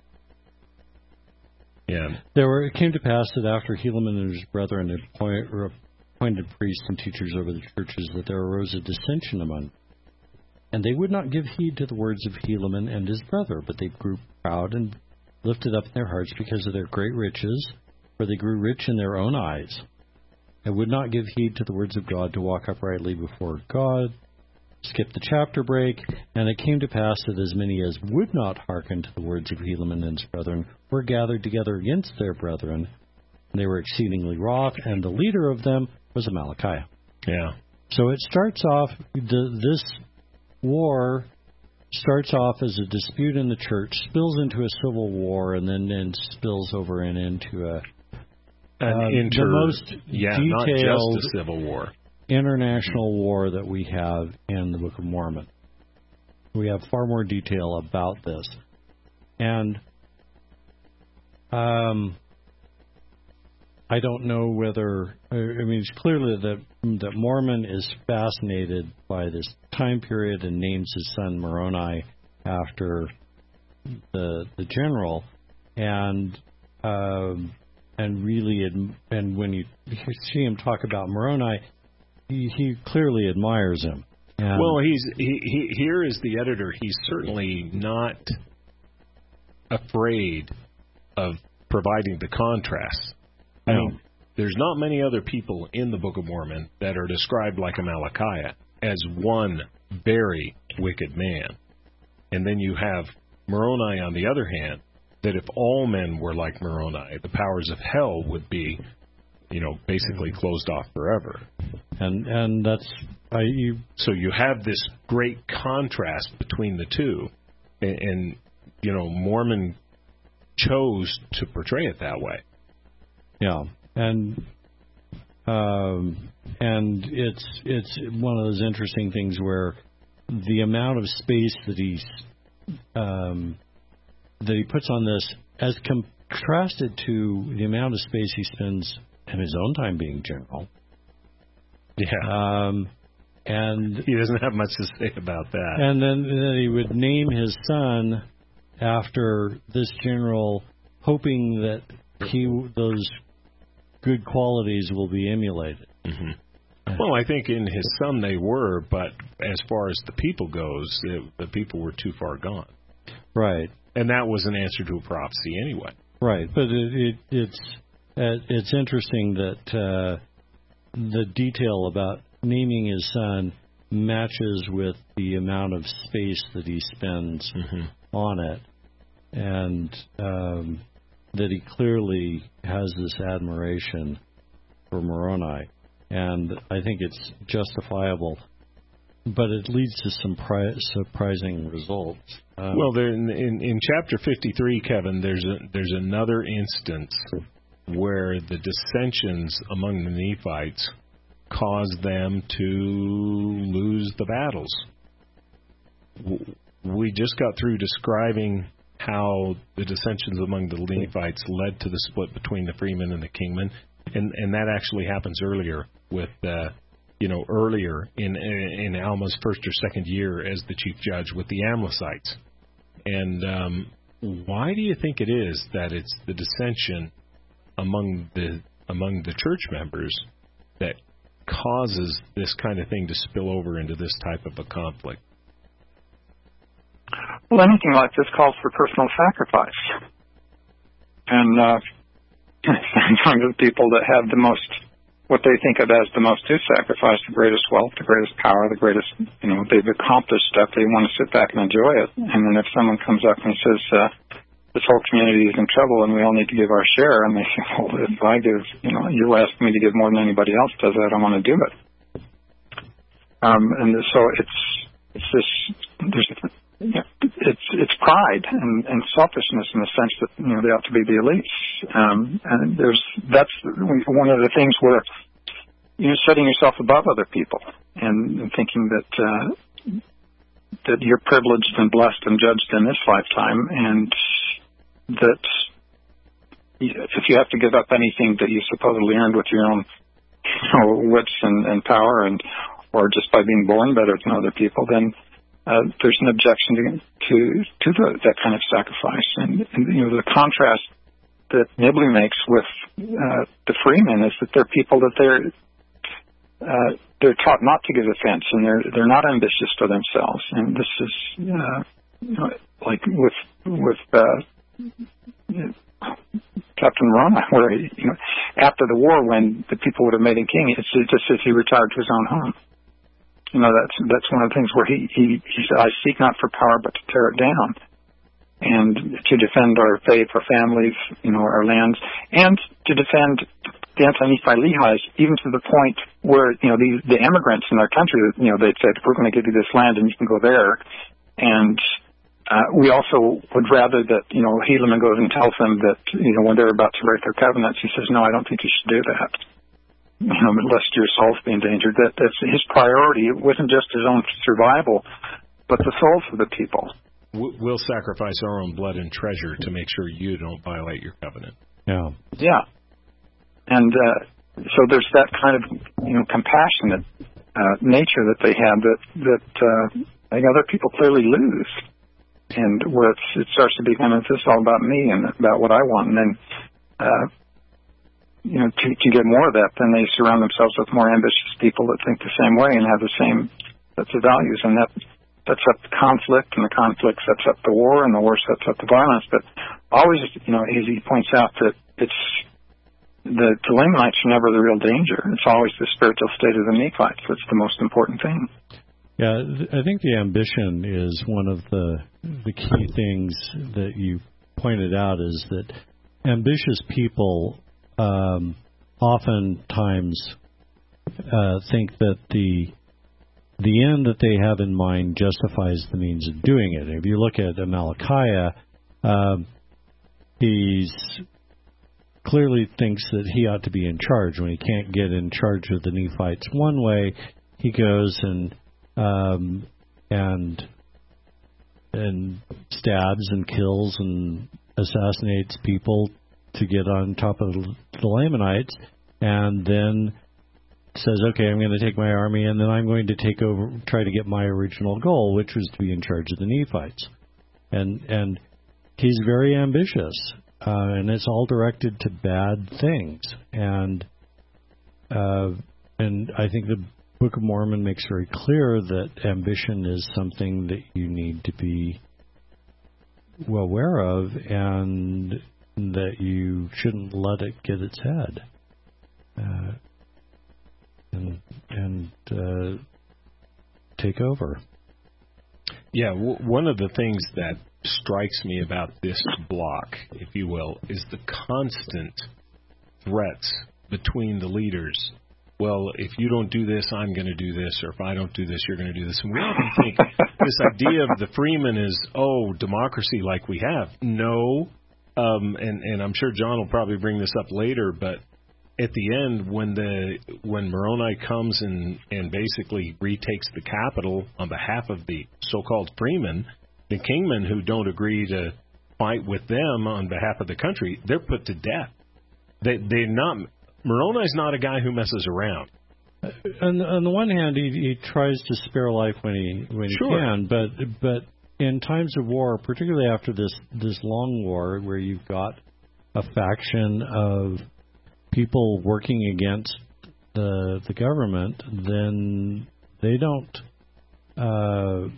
yeah, there were. It came to pass that after Helaman and his brethren had appoint, appointed priests and teachers over the churches, that there arose a dissension among them, and they would not give heed to the words of Helaman and his brother, but they grew proud and lifted up in their hearts because of their great riches, for they grew rich in their own eyes, and would not give heed to the words of God to walk uprightly before God, skip the chapter break. And it came to pass that as many as would not hearken to the words of Helaman and his brethren were gathered together against their brethren. They were exceedingly wroth, and the leader of them was Amalickiah. Yeah. So it starts off, the, this war starts off as a dispute in the church, spills into a civil war, and then, then spills over and into a An uh, inter, the most yeah, detailed not just a civil war. international war that we have in the Book of Mormon. We have far more detail about this. And um, I don't know whether, I mean, it's clearly that, that Mormon is fascinated by this time period and names his son Moroni after the the general. And um, and really, and when you see him talk about Moroni, he, he clearly admires him. And well, he's he, he here is the editor. He's certainly not afraid of providing the contrast. I no. mean, there's not many other people in the Book of Mormon that are described like Amalickiah as one very wicked man. And then you have Moroni on the other hand, that if all men were like Moroni, the powers of hell would be, you know, basically closed off forever. And and that's I, you. So you have this great contrast between the two, and, and you know, Mormon chose to portray it that way. Yeah, and um, and it's it's one of those interesting things where the amount of space that he's um, that he puts on this, as contrasted to the amount of space he spends in his own time being general. Yeah, um, and he doesn't have much to say about that. And then, then he would name his son after this general, hoping that he those good qualities will be emulated. Mm-hmm. Well, I think in his son they were, but as far as the people goes, it, the people were too far gone. Right. And that was an answer to a prophecy anyway. Right, but it, it, it's uh, it's interesting that uh, the detail about naming his son matches with the amount of space that he spends mm-hmm. on it, and um, that he clearly has this admiration for Moroni, and I think it's justifiable. But it leads to some pri- surprising results. Um, well, there in, in in chapter fifty-three, Kevin, there's a, there's another instance where the dissensions among the Nephites caused them to lose the battles. We just got through describing how the dissensions among the Nephites led to the split between the freemen and the kingmen, and and that actually happens earlier with. Uh, You know, earlier in in Alma's first or second year as the chief judge with the Amlicites. And um, why do you think it is that it's the dissension among the among the church members that causes this kind of thing to spill over into this type of a conflict? Well, anything like this calls for personal sacrifice. And uh, some of the people that have the most, what they think of as the most to sacrifice, the greatest wealth, the greatest power, the greatest, you know, they've accomplished stuff. They want to sit back and enjoy it. And then if someone comes up and says, uh, this whole community is in trouble and we all need to give our share, and they say, well, if I give, you know, you ask me to give more than anybody else does, I don't want to do it. Um, and so it's, it's this, there's, you know, it's, it's pride and, and selfishness in the sense that, you know, they ought to be the elites. Um, and there's, that's one of the things where, you know, setting yourself above other people and, and thinking that, uh, that you're privileged and blessed and judged in this lifetime, and that if you have to give up anything that you supposedly earned with your own, you know, wits and, and power, and, or just by being born better than other people, then, Uh, there's an objection to to, to the, that kind of sacrifice, and, and you know the contrast that Nibley makes with uh, the freemen is that they're people that they're uh, they're taught not to give offense, and they're they're not ambitious for themselves. And this is uh, you know, like with with uh, you know, Captain Moroni, where you know after the war when the people would have made him king, it's just as if he retired to his own home. you know, that's that's one of the things where he, he, he said, I seek not for power, but to tear it down, and to defend our faith, our families, you know, our lands, and to defend the anti-Nephi Lehi's, even to the point where, you know, the, the immigrants in our country, you know, they'd said, we're going to give you this land and you can go there. And uh, we also would rather that, you know, Helaman goes and tells them that, you know, when they're about to break their covenants, he says, no, I don't think you should do that. You know, lest your soul's be endangered. That that's his priority. It wasn't just his own survival, but the souls of the people. We'll sacrifice our own blood and treasure to make sure you don't violate your covenant. Yeah. Yeah. And uh, so there's that kind of, you know, compassionate uh, nature that they have that that uh, I think other people clearly lose, and where it's, it starts to become, it's just all about me and about what I want, and then. Uh, You know, to, to get more of that, then they surround themselves with more ambitious people that think the same way and have the same sets of values, and that sets up the conflict, and the conflict sets up the war, and the war sets up the violence. But always, you know, as he points out, that it's the, the Lamanites are never the real danger. It's always the spiritual state of the Nephites that's the most important thing. Yeah, I think the ambition is one of the the key things that you pointed out, is that ambitious people Um, oftentimes uh, think that the the end that they have in mind justifies the means of doing it. If you look at Amalickiah, um, he's clearly thinks that he ought to be in charge. When he can't get in charge of the Nephites one way, he goes and um, and and stabs and kills and assassinates people to get on top of the Lamanites, and then says, okay, I'm going to take my army, and then I'm going to take over, try to get my original goal, which was to be in charge of the Nephites. And and he's very ambitious, uh, and it's all directed to bad things. And uh, and I think the Book of Mormon makes very clear that ambition is something that you need to be well aware of, and that you shouldn't let it get its head, uh, and and uh, take over. Yeah, w- one of the things that strikes me about this block, if you will, is the constant threats between the leaders. Well, if you don't do this, I'm going to do this, or if I don't do this, you're going to do this. And we often think this idea of the freeman is, oh, democracy like we have. No. Um, and, and I'm sure John will probably bring this up later, but at the end, when the when Moroni comes and, and basically retakes the capital on behalf of the so-called freemen, the kingmen who don't agree to fight with them on behalf of the country, they're put to death. They they're not. Moroni's not a guy who messes around. On, on the one hand, he, he tries to spare life when he when sure. he can, but but. In times of war, particularly after this, this long war, where you've got a faction of people working against the the government, then they don't uh,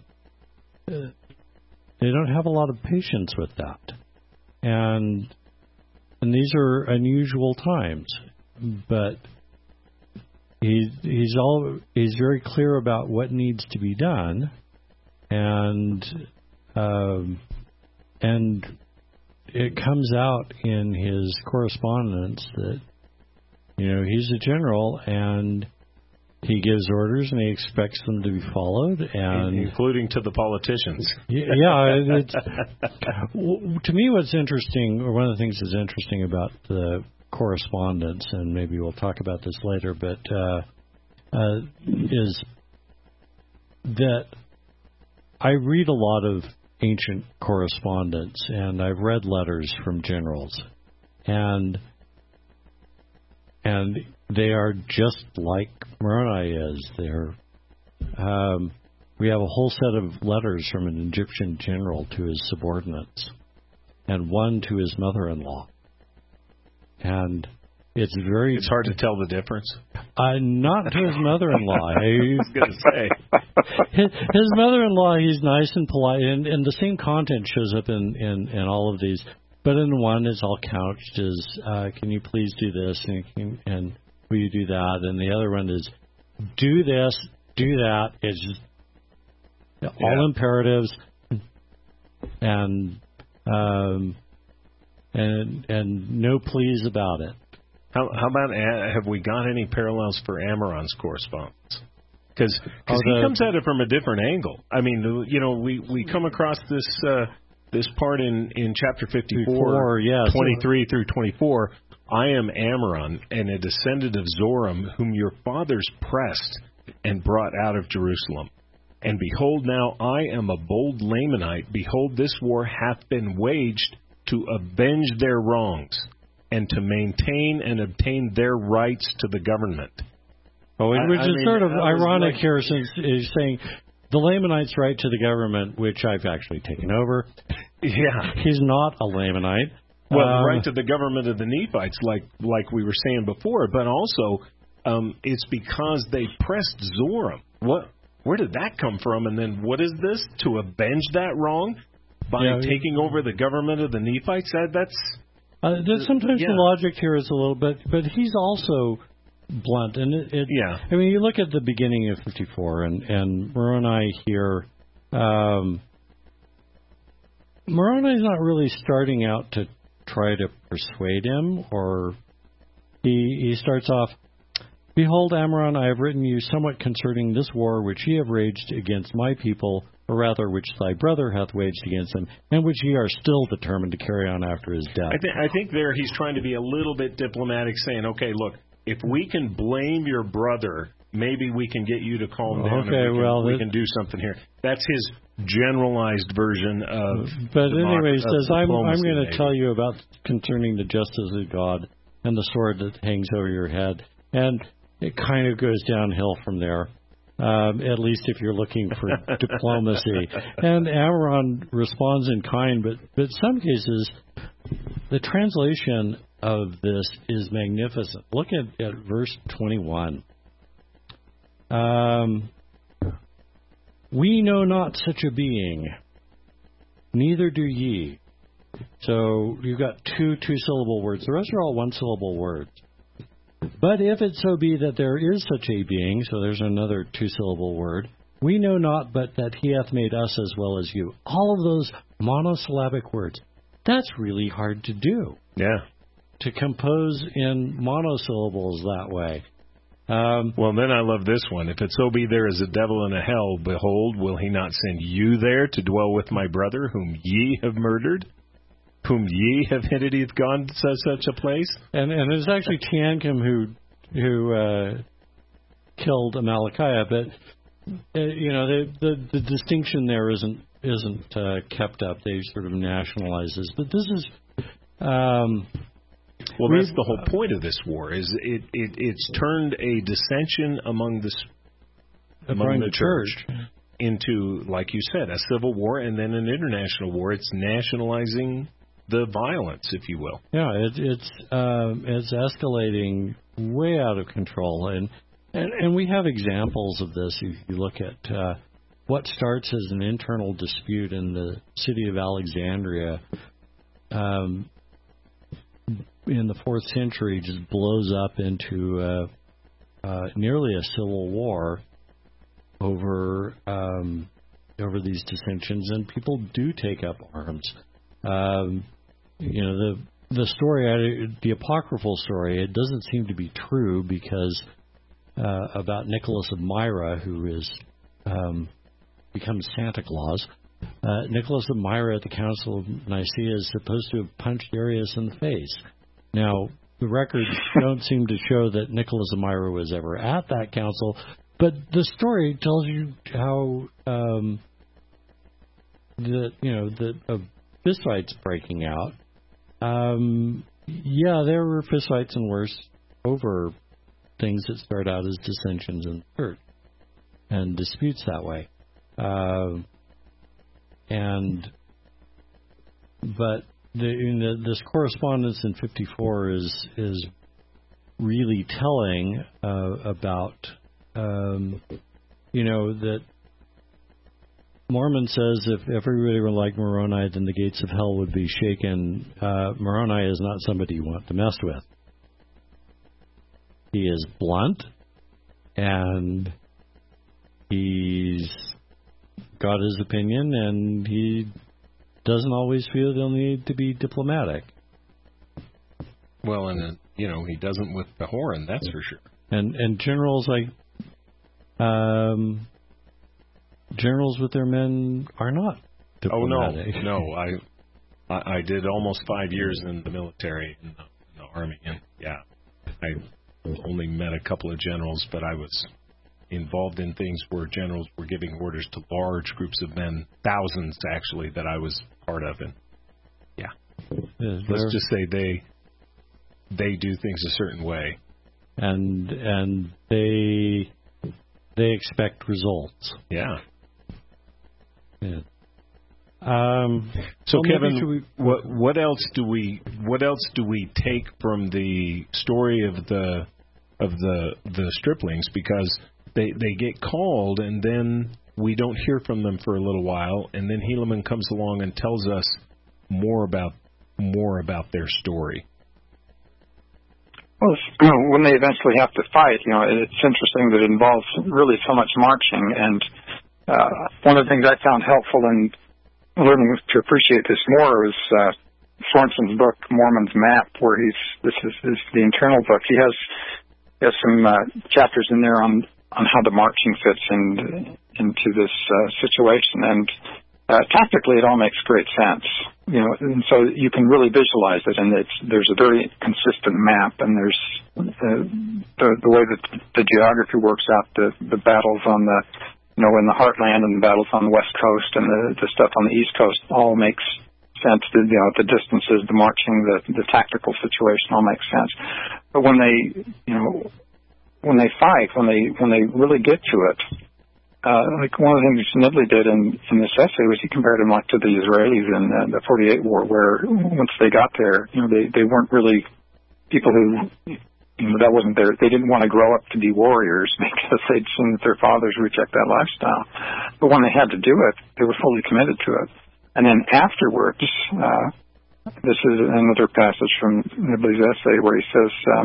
they don't have a lot of patience with that, and and these are unusual times. But he he's all he's very clear about what needs to be done. And um, and it comes out in his correspondence that, you know, he's a general and he gives orders and he expects them to be followed, and including to the politicians. Yeah, it's, to me, what's interesting, or one of the things that's interesting about the correspondence, and maybe we'll talk about this later, but uh, uh, is that I read a lot of ancient correspondence, and I've read letters from generals, and and they are just like Moroni is. They're um, we have a whole set of letters from an Egyptian general to his subordinates, and one to his mother-in-law, and it's very... It's hard to tell the difference. Uh, not to his mother-in-law. I was going to say. His, his mother-in-law, he's nice and polite, and, and the same content shows up in, in, in all of these. But in one, it's all couched as, uh, can you please do this, and, and will you do that? And the other one is, do this do that. It's just all yeah. imperatives and um, and and no pleas about it. How, how about, uh, have we got any parallels for Amaron's correspondence? Because oh, he comes at it from a different angle. I mean, you know, we, we come across this uh, this part in, in chapter fifty-four, yeah, twenty-three through twenty-four. I am Amaron, and a descendant of Zoram, whom your fathers pressed and brought out of Jerusalem. And behold, now I am a bold Lamanite. Behold, this war hath been waged to avenge their wrongs, and to maintain and obtain their rights to the government. Oh, I, which I is mean, sort of ironic like, here, since he's saying the Lamanites' right to the government, which I've actually taken over. Yeah. He's not a Lamanite. Well, um, the right to the government of the Nephites, like like we were saying before, but also um, it's because they pressed Zoram. What? Where did that come from? And then what is this? To avenge that wrong by yeah, taking over the government of the Nephites? That, that's... Uh, sometimes yeah. the logic here is a little bit, but he's also blunt. And it, it, yeah. I mean, you look at the beginning of fifty-four, and, and Moroni here, um, Moroni's not really starting out to try to persuade him, or he, he starts off, Behold, Amaron, I have written you somewhat concerning this war which ye have waged against my people, or rather which thy brother hath waged against them, and which ye are still determined to carry on after his death. I, th- I think there he's trying to be a little bit diplomatic, saying, okay, look, if we can blame your brother, maybe we can get you to calm down. Okay, and we, can, well, we that, can do something here. That's his generalized version of. But democ- anyway, he says, I'm, I'm going to maybe. tell you about concerning the justice of God and the sword that hangs over your head. And it kind of goes downhill from there, um, at least if you're looking for diplomacy. And Amaron responds in kind, but, but in some cases, the translation of this is magnificent. Look at, at verse twenty-one. Um, we know not such a being, neither do ye. So you've got two two-syllable words. The rest are all one-syllable words. But if it so be that there is such a being, so there's another two-syllable word, we know not but that he hath made us as well as you. All of those monosyllabic words. That's really hard to do. Yeah. To compose in monosyllables that way. Um, well, then I love this one. If it so be there is a devil in a hell, behold, will he not send you there to dwell with my brother, whom ye have murdered? Whom ye have hinted he hath gone to such a place? And and it's actually Teancum who who uh, killed Amalickiah, but uh, you know the, the the distinction there isn't isn't uh, kept up. They sort of nationalize this, but this is. Um, well, that's the whole point of this war. Is it, it it's turned a dissension among the among the, the church. church into, like you said, a civil war and then an international war. It's nationalizing the violence, if you will. Yeah, it, it's um, it's escalating way out of control, and, and and we have examples of this. If you look at uh, what starts as an internal dispute in the city of Alexandria um, in the fourth century, just blows up into uh, uh, nearly a civil war over um, over these dissensions, and people do take up arms. Um, you know, the the story, the apocryphal story, it doesn't seem to be true because uh, about Nicholas of Myra, who is um, becomes Santa Claus. Uh, Nicholas of Myra at the Council of Nicaea is supposed to have punched Arius in the face. Now, the records don't seem to show that Nicholas of Myra was ever at that council, but the story tells you how um, the you know the uh, fistfights breaking out. Um, yeah, there were fistfights and worse over things that start out as dissensions in the church and disputes that way. Uh, and but the, in the, this correspondence in fifty-four is is really telling uh, about um, you know that. Mormon says if everybody were like Moroni, then the gates of hell would be shaken. Uh, Moroni is not somebody you want to mess with. He is blunt, and he's got his opinion, and he doesn't always feel the need to be diplomatic. Well, and uh, you know, he doesn't with Pahoran, that's for sure. And and generals like um, generals with their men are not diplomatic. Oh no, no, I, I I did almost five years in the military, in the, in the army, and yeah, I only met a couple of generals, but I was involved in things where generals were giving orders to large groups of men, thousands actually, that I was part of, and yeah, Is let's there, just say they they do things a certain way, and and they they expect results. yeah. Yeah. Um, So well, Kevin, we, what what else do we what else do we take from the story of the of the the striplings? Because they they get called and then we don't hear from them for a little while, and then Helaman comes along and tells us more about more about their story. Well, when they eventually have to fight, you know, it's interesting that it involves really so much marching. And uh, one of the things I found helpful in learning to appreciate this more was uh, Sorensen's book, Mormon's Map, where he's this is, this is the internal book. He has he has some uh, chapters in there on on how the marching fits in, into this uh, situation, and uh, tactically it all makes great sense. You know, and so you can really visualize it, and it's there's a very consistent map, and there's uh, the the way that the geography works out, the the battles on the you know in the heartland and the battles on the west coast and the the stuff on the east coast all makes sense. The, you know, the distances, the marching, the the tactical situation all makes sense. But when they you know when they fight, when they when they really get to it, uh, like one of the things Snidley did in, in this essay was he compared them like to the Israelis in uh, the forty-eight war, where once they got there, you know, they they weren't really people who, you know, that wasn't their. They didn't want to grow up to be warriors because they'd seen that their fathers reject that lifestyle. But when they had to do it, they were fully committed to it. And then afterwards, uh, this is another passage from Snidley's essay where he says. Uh,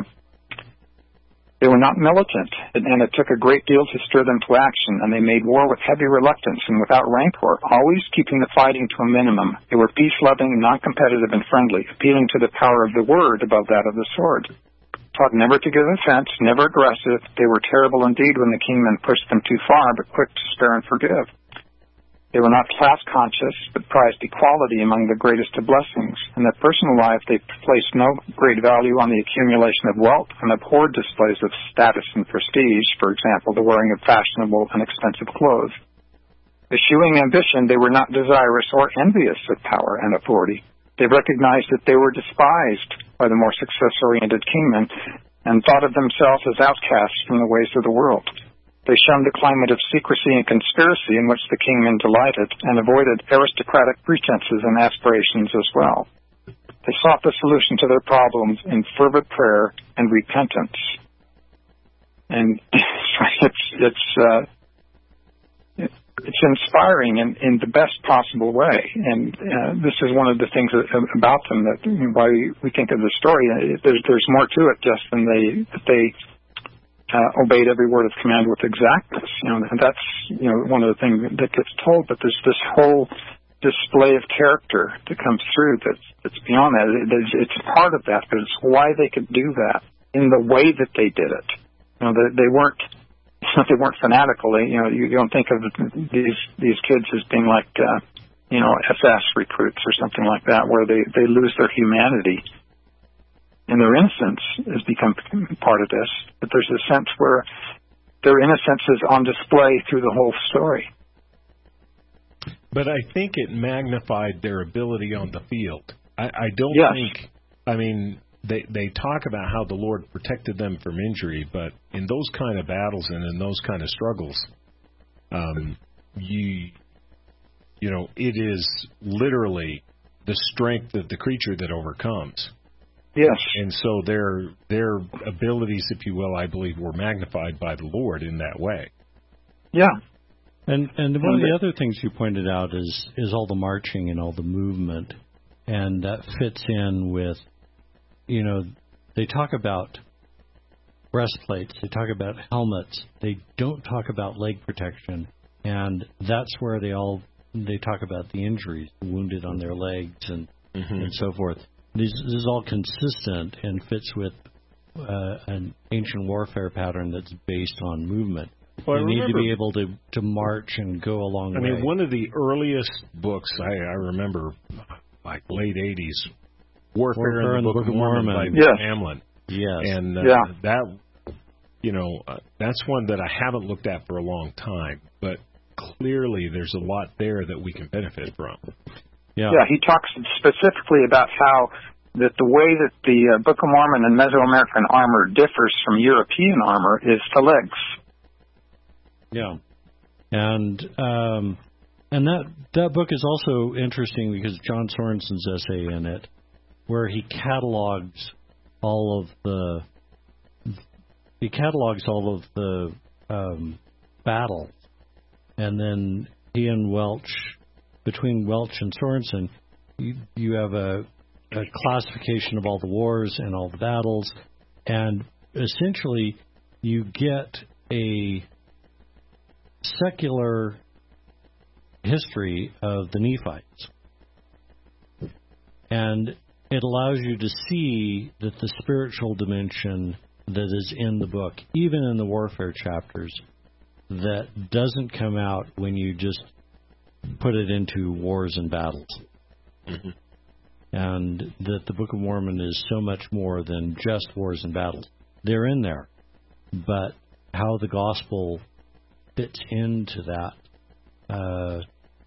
They were not militant, and it took a great deal to stir them to action, and they made war with heavy reluctance and without rancor, always keeping the fighting to a minimum. They were peace-loving, non-competitive, and friendly, appealing to the power of the word above that of the sword. Taught never to give offense, never aggressive, they were terrible indeed when the kingmen pushed them too far, but quick to spare and forgive. They were not class-conscious, but prized equality among the greatest of blessings. In their personal life, they placed no great value on the accumulation of wealth and abhorred displays of status and prestige, for example, the wearing of fashionable and expensive clothes. Eschewing ambition, they were not desirous or envious of power and authority. They recognized that they were despised by the more success-oriented kingmen and thought of themselves as outcasts from the ways of the world. They shunned the climate of secrecy and conspiracy in which the kingmen delighted and avoided aristocratic pretenses and aspirations as well. They sought the solution to their problems in fervent prayer and repentance. And it's it's uh, it's inspiring in, in the best possible way. And uh, this is one of the things that, about them that why we think of the story. There's there's more to it just than they that they. Uh, obeyed every word of command with exactness, you know, and that's, you know, one of the things that gets told, but there's this whole display of character that comes through that's, that's beyond that. It, it's, it's part of that, but it's why they could do that in the way that they did it. You know, they, they weren't, they weren't fanatical. They, you know, you, you don't think of these, these kids as being like, uh, you know, S S recruits or something like that, where they, they lose their humanity. And their innocence has become part of this, but there's a sense where their innocence is on display through the whole story. But I think it magnified their ability on the field. I, I don't yes. think, I mean, they they talk about how the Lord protected them from injury, but in those kind of battles and in those kind of struggles, um, you, you know, it is literally the strength of the creature that overcomes. Yes. And so their their abilities, if you will, I believe, were magnified by the Lord in that way. Yeah. And and one of the other things you pointed out is is all the marching and all the movement, and that fits in with, you know, they talk about breastplates. They talk about helmets. They don't talk about leg protection, and that's where they all they talk about the injuries, wounded on their legs, and mm-hmm. and so forth. This, this is all consistent and fits with uh, an ancient warfare pattern that's based on movement. Well, you I need remember, to be able to, to march and go a long I way. mean, one of the earliest books I, I remember, like late eighties, Warfare, Warfare in the Book, Book of Mormon, Mormon by yes. Hamlin. Yes. And uh, yeah. that, you know, uh, that's one that I haven't looked at for a long time, but clearly there's a lot there that we can benefit from. Yeah, yeah he talks specifically about how that the way that the uh, Book of Mormon and Mesoamerican armor differs from European armor is the legs. Yeah, and um, and that that book is also interesting because John Sorensen's essay in it, where he catalogs all of the he catalogs all of the um, battles, and then he and Welch, between Welch and Sorensen, you, you have a, a classification of all the wars and all the battles, and essentially you get a secular history of the Nephites. And it allows you to see that the spiritual dimension that is in the book, even in the warfare chapters, that doesn't come out when you just put it into wars and battles. Mm-hmm. And that the Book of Mormon is so much more than just wars and battles. They're in there. But how the gospel fits into that uh,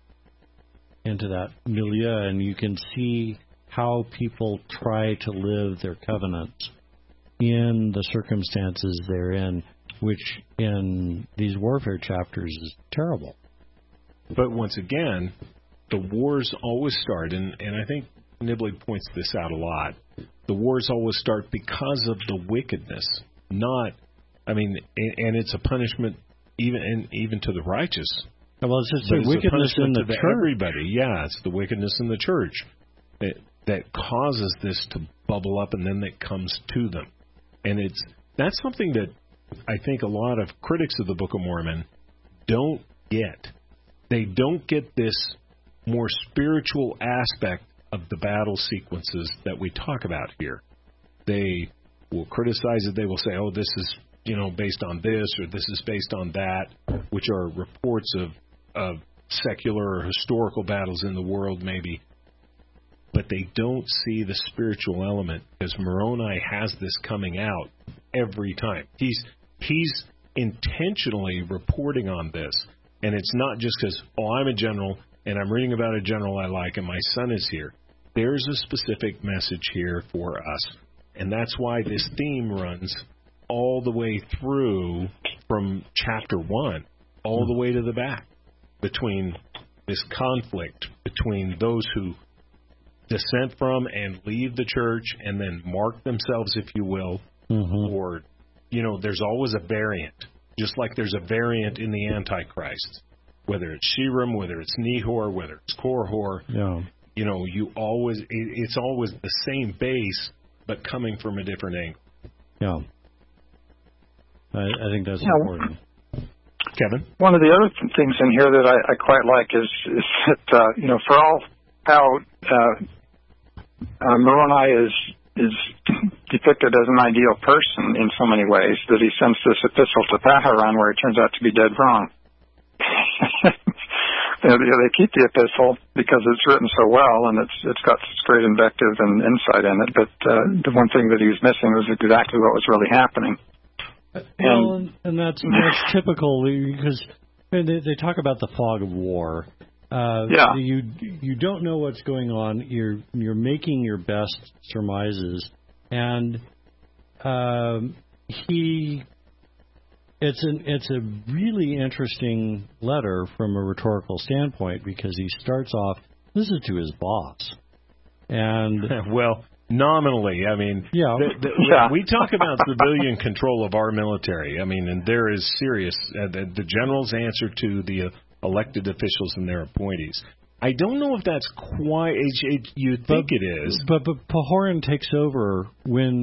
into that milieu, and you can see how people try to live their covenants in the circumstances they're in, which in these warfare chapters is terrible. But once again, the wars always start, and, and I think Nibley points this out a lot, the wars always start because of the wickedness, not, I mean, and, and it's a punishment even and even to the righteous. Well, it's just the wickedness in the church. Everybody, yeah, it's the wickedness in the church that, that causes this to bubble up, and then it comes to them. And it's that's something that I think a lot of critics of the Book of Mormon don't get. They don't get this more spiritual aspect of the battle sequences that we talk about here. They will criticize it. They will say, oh, this is, you know, based on this, or this is based on that, which are reports of, of secular or historical battles in the world, maybe. But they don't see the spiritual element, because Moroni has this coming out every time. He's he's intentionally reporting on this, and it's not just because, oh, I'm a general, and I'm reading about a general I like, and my son is here. There's a specific message here for us, and that's why this theme runs all the way through from chapter one, all the way to the back, between this conflict between those who dissent from and leave the church and then mark themselves, if you will, mm-hmm. or, you know, there's always a variant, just like there's a variant in the Antichrist, whether it's Shiram, whether it's Nehor, whether it's Korhor. Yeah. You know, you always, it's always the same base, but coming from a different angle. Yeah. I, I think that's yeah. important. Kevin? One of the other things in here that I, I quite like is, is that, uh, you know, for all how uh, uh, Moroni is is depicted as an ideal person in so many ways, that he sends this epistle to Paharan where it turns out to be dead wrong. You know, they keep the epistle because it's written so well, and it's it's got such great invective and insight in it. But uh, the one thing that he was missing was exactly what was really happening. Well, and, and that's that's typical because they, they talk about the fog of war. Uh, yeah. You you don't know what's going on. You're you're making your best surmises, and um, he. It's an it's a really interesting letter from a rhetorical standpoint because he starts off. This is to his boss, and well, nominally, I mean, yeah. The, the, yeah. we talk about civilian control of our military. I mean, and there is serious. Uh, the, the generals answer to the uh, elected officials and their appointees. I don't know if that's quite. It, it, you think but, it is, but but Pahoran takes over when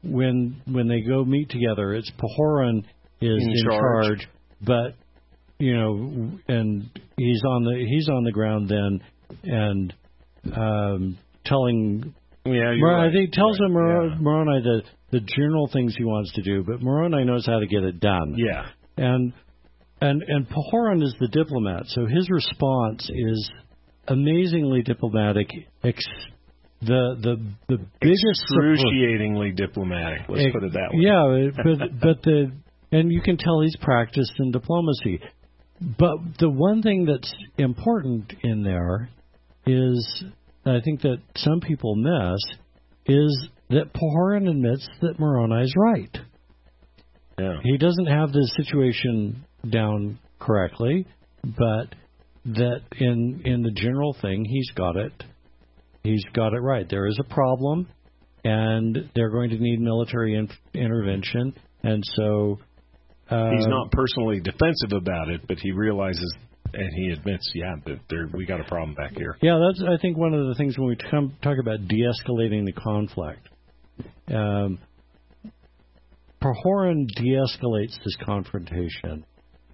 when when they go meet together, it's Pahoran is in, in charge. charge, but you know, and he's on the he's on the ground then, and um, telling. Yeah, Mor- right. he tells right. him Mor- yeah. Moroni the the general things he wants to do, but Moroni knows how to get it done. Yeah, and and and Pahoran is the diplomat, so his response is amazingly diplomatic. Ex- the the the biggest excruciatingly support, diplomatic. Let's ex- put it that way. Yeah, but but the and you can tell he's practiced in diplomacy. But the one thing that's important in there is, I think that some people miss, is that Pahoran admits that Moroni is right. Yeah. He doesn't have the situation down correctly, but that in in the general thing, he's got it. He's got it right. There is a problem, and they're going to need military in, intervention, and so uh, he's not personally defensive about it, but he realizes. And he admits, yeah, that there, we got a problem back here. Yeah, that's, I think, one of the things when we come, talk about de-escalating the conflict. Um, Pahoran de-escalates this confrontation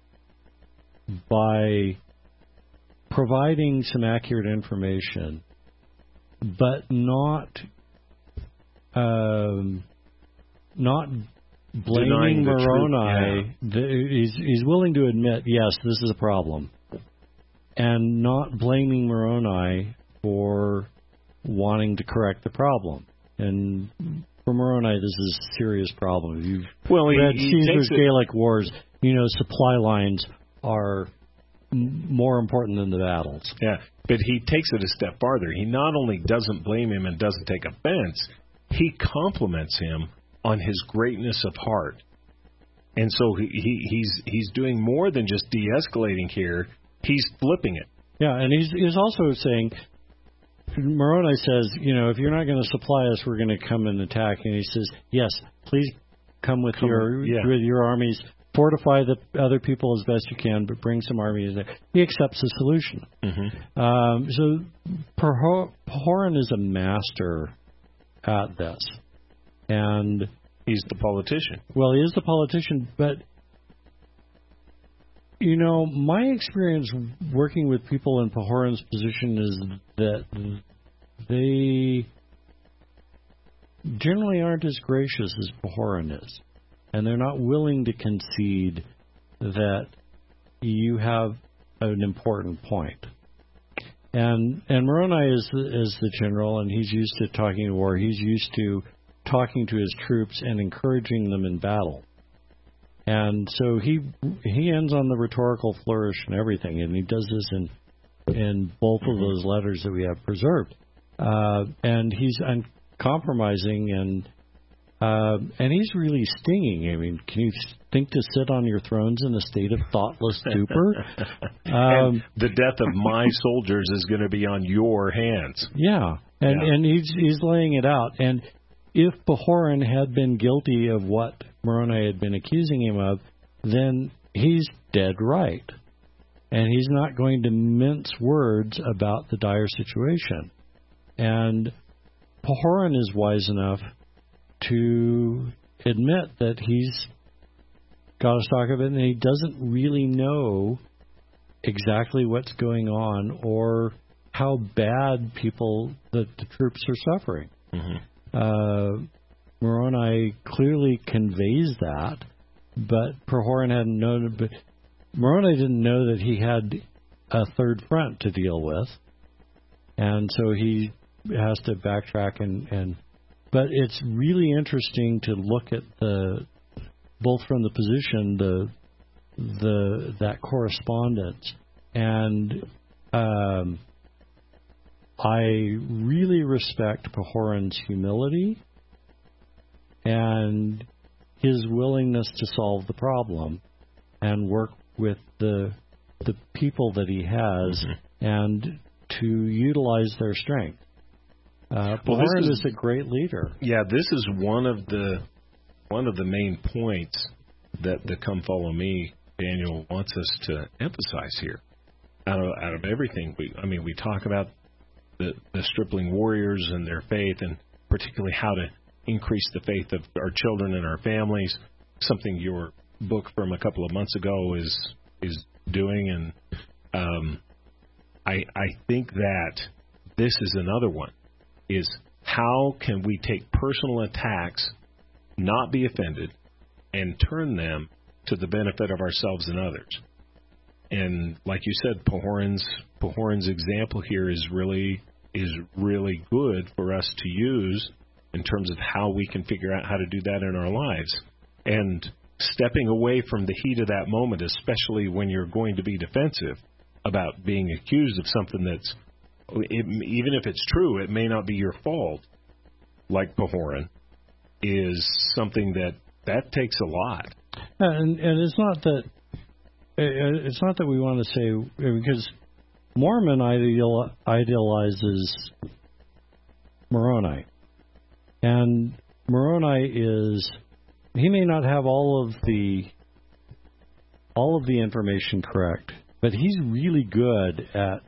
by providing some accurate information, but not um, not blaming Moroni. Yeah. The, he's, he's willing to admit, yes, this is a problem. And not blaming Moroni for wanting to correct the problem. And for Moroni, this is a serious problem. If you've well, read he, he Caesar's takes Gaelic Wars, you know supply lines are m- more important than the battles. Yeah, but he takes it a step farther. He not only doesn't blame him and doesn't take offense, he compliments him on his greatness of heart. And so he, he he's he's doing more than just de-escalating here. He's flipping it. Yeah, and he's he's also saying, Moroni says, you know, if you're not going to supply us, we're going to come and attack. And he says, yes, please come with come, your yeah. with your armies, fortify the other people as best you can, but bring some armies there. He accepts the solution. Mm-hmm. Um, so Pahoran is a master at this, and he's the politician. Well, he is the politician, but. You know, my experience working with people in Pahoran's position is that they generally aren't as gracious as Pahoran is. And they're not willing to concede that you have an important point. And and Moroni is the, is the general, and he's used to talking to war. He's used to talking to his troops and encouraging them in battle. And so he he ends on the rhetorical flourish and everything, and he does this in in both of those letters that we have preserved. Uh, and he's uncompromising, and uh, and he's really stinging. I mean, can you think to sit on your thrones in a state of thoughtless stupor? um, the death of my soldiers is going to be on your hands. Yeah, and yeah. and he's he's laying it out. And if Pahoran had been guilty of what Moroni had been accusing him of, then he's dead right. And he's not going to mince words about the dire situation. And Pahoran is wise enough to admit that he's got a stock of it, and he doesn't really know exactly what's going on or how bad people, the, the troops are suffering. Mm-hmm. Uh, Moroni clearly conveys that, but Pahoran hadn't known. But Moroni didn't know that he had a third front to deal with, and so he has to backtrack and. and but it's really interesting to look at the both from the position the the that correspondence, and um, I really respect Pahoran's humility and his willingness to solve the problem and work with the the people that he has mm-hmm. and to utilize their strength. Uh, well, Pahoran is, is a great leader. Yeah, this is one of the one of the main points that the Come Follow Me Daniel wants us to emphasize here. Out of out of everything, we I mean we talk about the, the stripling warriors and their faith, and particularly how to increase the faith of our children and our families, something your book from a couple of months ago is is doing. And um, I, I think that this is another one, is how can we take personal attacks, not be offended, and turn them to the benefit of ourselves and others. And like you said, Pahoran's Pahoran's example here is really is really good for us to use in terms of how we can figure out how to do that in our lives. And stepping away from the heat of that moment, especially when you're going to be defensive about being accused of something that's, it, even if it's true, it may not be your fault, like Pahoran, is something that that takes a lot. And, and it's not that it's not that we want to say, because Mormon ideal, idealizes Moroni, and Moroni is, he may not have all of the all of the information correct, but he's really good at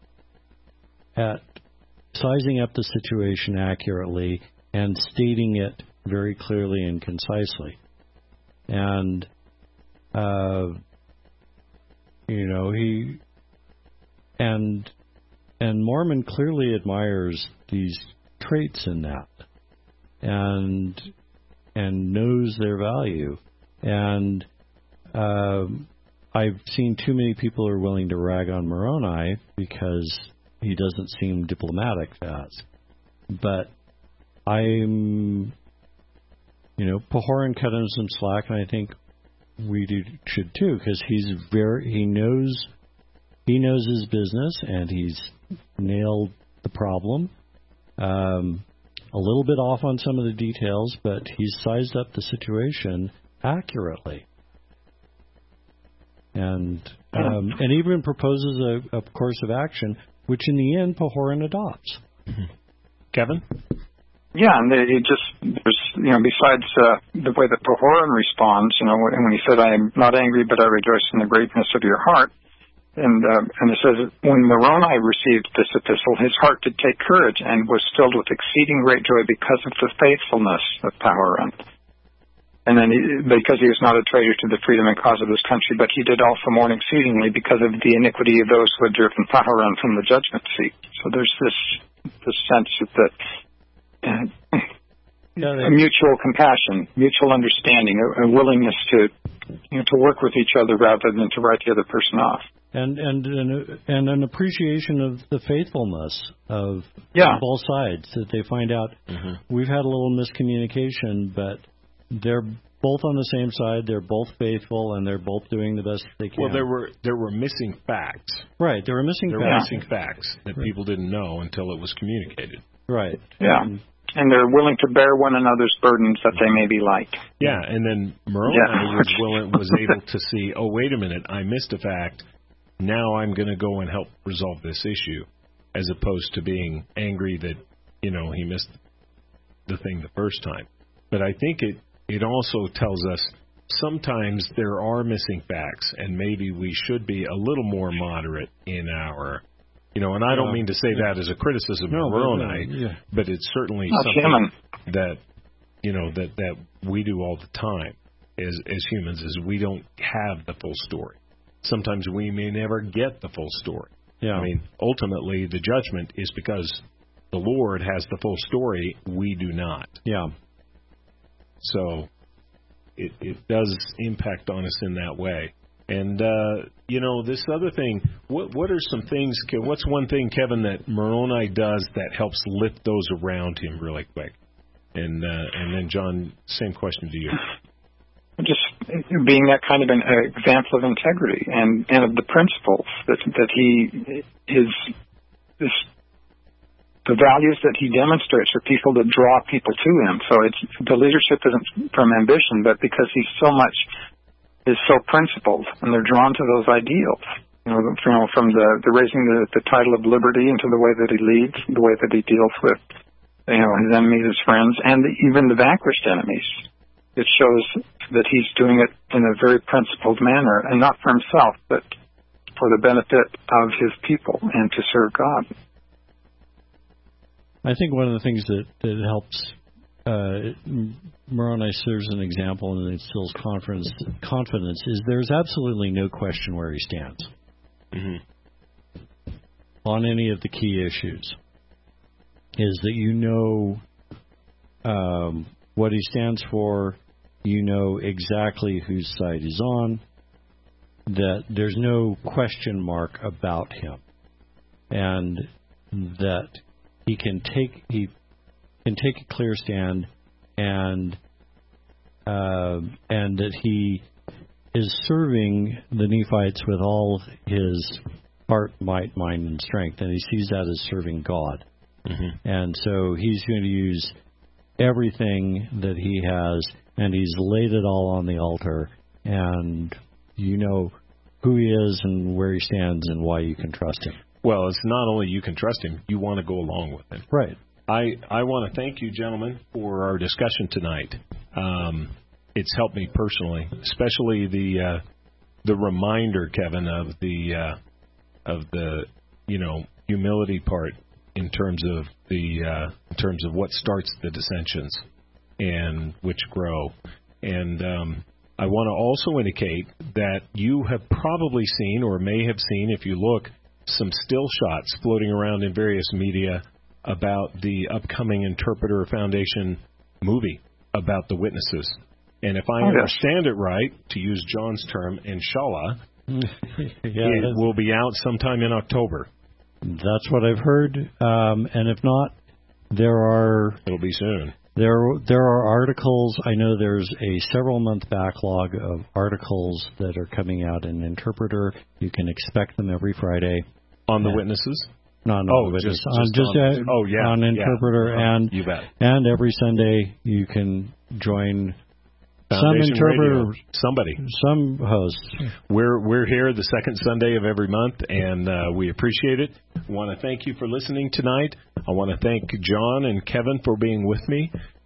at sizing up the situation accurately and stating it very clearly and concisely. And uh, you know, he and and Mormon clearly admires these traits in that, and and knows their value. And uh, I've seen too many people who are willing to rag on Moroni because he doesn't seem diplomatic fast. But I'm, you know, Pahoran cut him some slack, and I think we do, should too, because he's very he knows he knows his business, and he's nailed the problem. Um, a little bit off on some of the details, but he's sized up the situation accurately, and um, and even proposes a, a course of action, which in the end Pahoran adopts. Mm-hmm. Kevin? Yeah, and it just, there's, you know, besides uh, the way that Pahoran responds, you know, when, when he said, I am not angry, but I rejoice in the greatness of your heart. And, uh, and it says, when Moroni received this epistle, his heart did take courage and was filled with exceeding great joy because of the faithfulness of Pahoran. And then he, because he was not a traitor to the freedom and cause of his country, but he did also mourn exceedingly because of the iniquity of those who had driven Pahoran from the judgment seat. So there's this, this sense that Uh, yeah, a mutual compassion, mutual understanding, a, a willingness to, you know, to work with each other rather than to write the other person off, and and and, and an appreciation of the faithfulness of yeah. both sides, that they find out mm-hmm. we've had a little miscommunication, but they're both on the same side, they're both faithful, and they're both doing the best they can. Well, there were there were missing facts. Right, there were missing there facts. were missing facts that right. people didn't know until it was communicated. Right. Yeah. Um, and they're willing to bear one another's burdens that they may be light. Yeah, and then Moroni yeah. was willing, was able to see, oh, wait a minute, I missed a fact. Now I'm going to go and help resolve this issue, as opposed to being angry that, you know, he missed the thing the first time. But I think it, it also tells us sometimes there are missing facts, and maybe we should be a little more moderate in our... You know, and I don't mean to say that as a criticism no, of Moroni, but, yeah. but it's certainly Not something human. that, you know, that, that we do all the time as as humans, is we don't have the full story. Sometimes we may never get the full story. Yeah. I mean, ultimately, the judgment is because the Lord has the full story, we do not. Yeah. So it, it does impact on us in that way. And, uh, you know, this other thing, what what are some things, what's one thing, Kevin, that Moroni does that helps lift those around him really quick? And uh, and then, John, same question to you. Just being that kind of an uh, example of integrity and, and of the principles that that he is, this, the values that he demonstrates are people that draw people to him. So it's the leadership isn't from ambition, but because he's so much... is so principled, and they're drawn to those ideals. You know, from, you know, from the, the raising the, the title of liberty into the way that he leads, the way that he deals with, you know, his enemies, his friends, and the, even the vanquished enemies. It shows that he's doing it in a very principled manner, and not for himself, but for the benefit of his people and to serve God. I think one of the things that, that helps uh, Moroni serves an example and instills confidence, confidence is there's absolutely no question where he stands mm-hmm. on any of the key issues. Is that you know um, what he stands for, you know exactly whose side he's on, that there's no question mark about him, and that he can take he can take a clear stand, and uh, and that he is serving the Nephites with all his heart, might, mind, and strength, and he sees that as serving God. Mm-hmm. And so he's going to use everything that he has, and he's laid it all on the altar, and you know who he is and where he stands and why you can trust him. Well, it's not only you can trust him, you want to go along with him. Right. I, I want to thank you, gentlemen, for our discussion tonight. Um, it's helped me personally, especially the uh, the reminder, Kevin, of the uh, of the you know humility part in terms of the uh, in terms of what starts the dissensions and which grow. And um, I want to also indicate that you have probably seen or may have seen, if you look, some still shots floating around in various media about the upcoming Interpreter Foundation movie about the witnesses. And if I oh, understand it right, to use John's term, inshallah, yeah, it will be out sometime in October. That's what I've heard. Um, and if not, there are... It'll be soon. There there are articles. I know there's a several-month backlog of articles that are coming out in Interpreter. You can expect them every Friday. On the and, witnesses? No, no, oh, just, just, on, just just on, a, oh, yeah, on Interpreter. Yeah. And, you bet. And every Sunday you can join Foundation some interpreter, Radio. Somebody, some hosts. We're we're here the second Sunday of every month, and uh, we appreciate it. I want to thank you for listening tonight. I want to thank John and Kevin for being with me,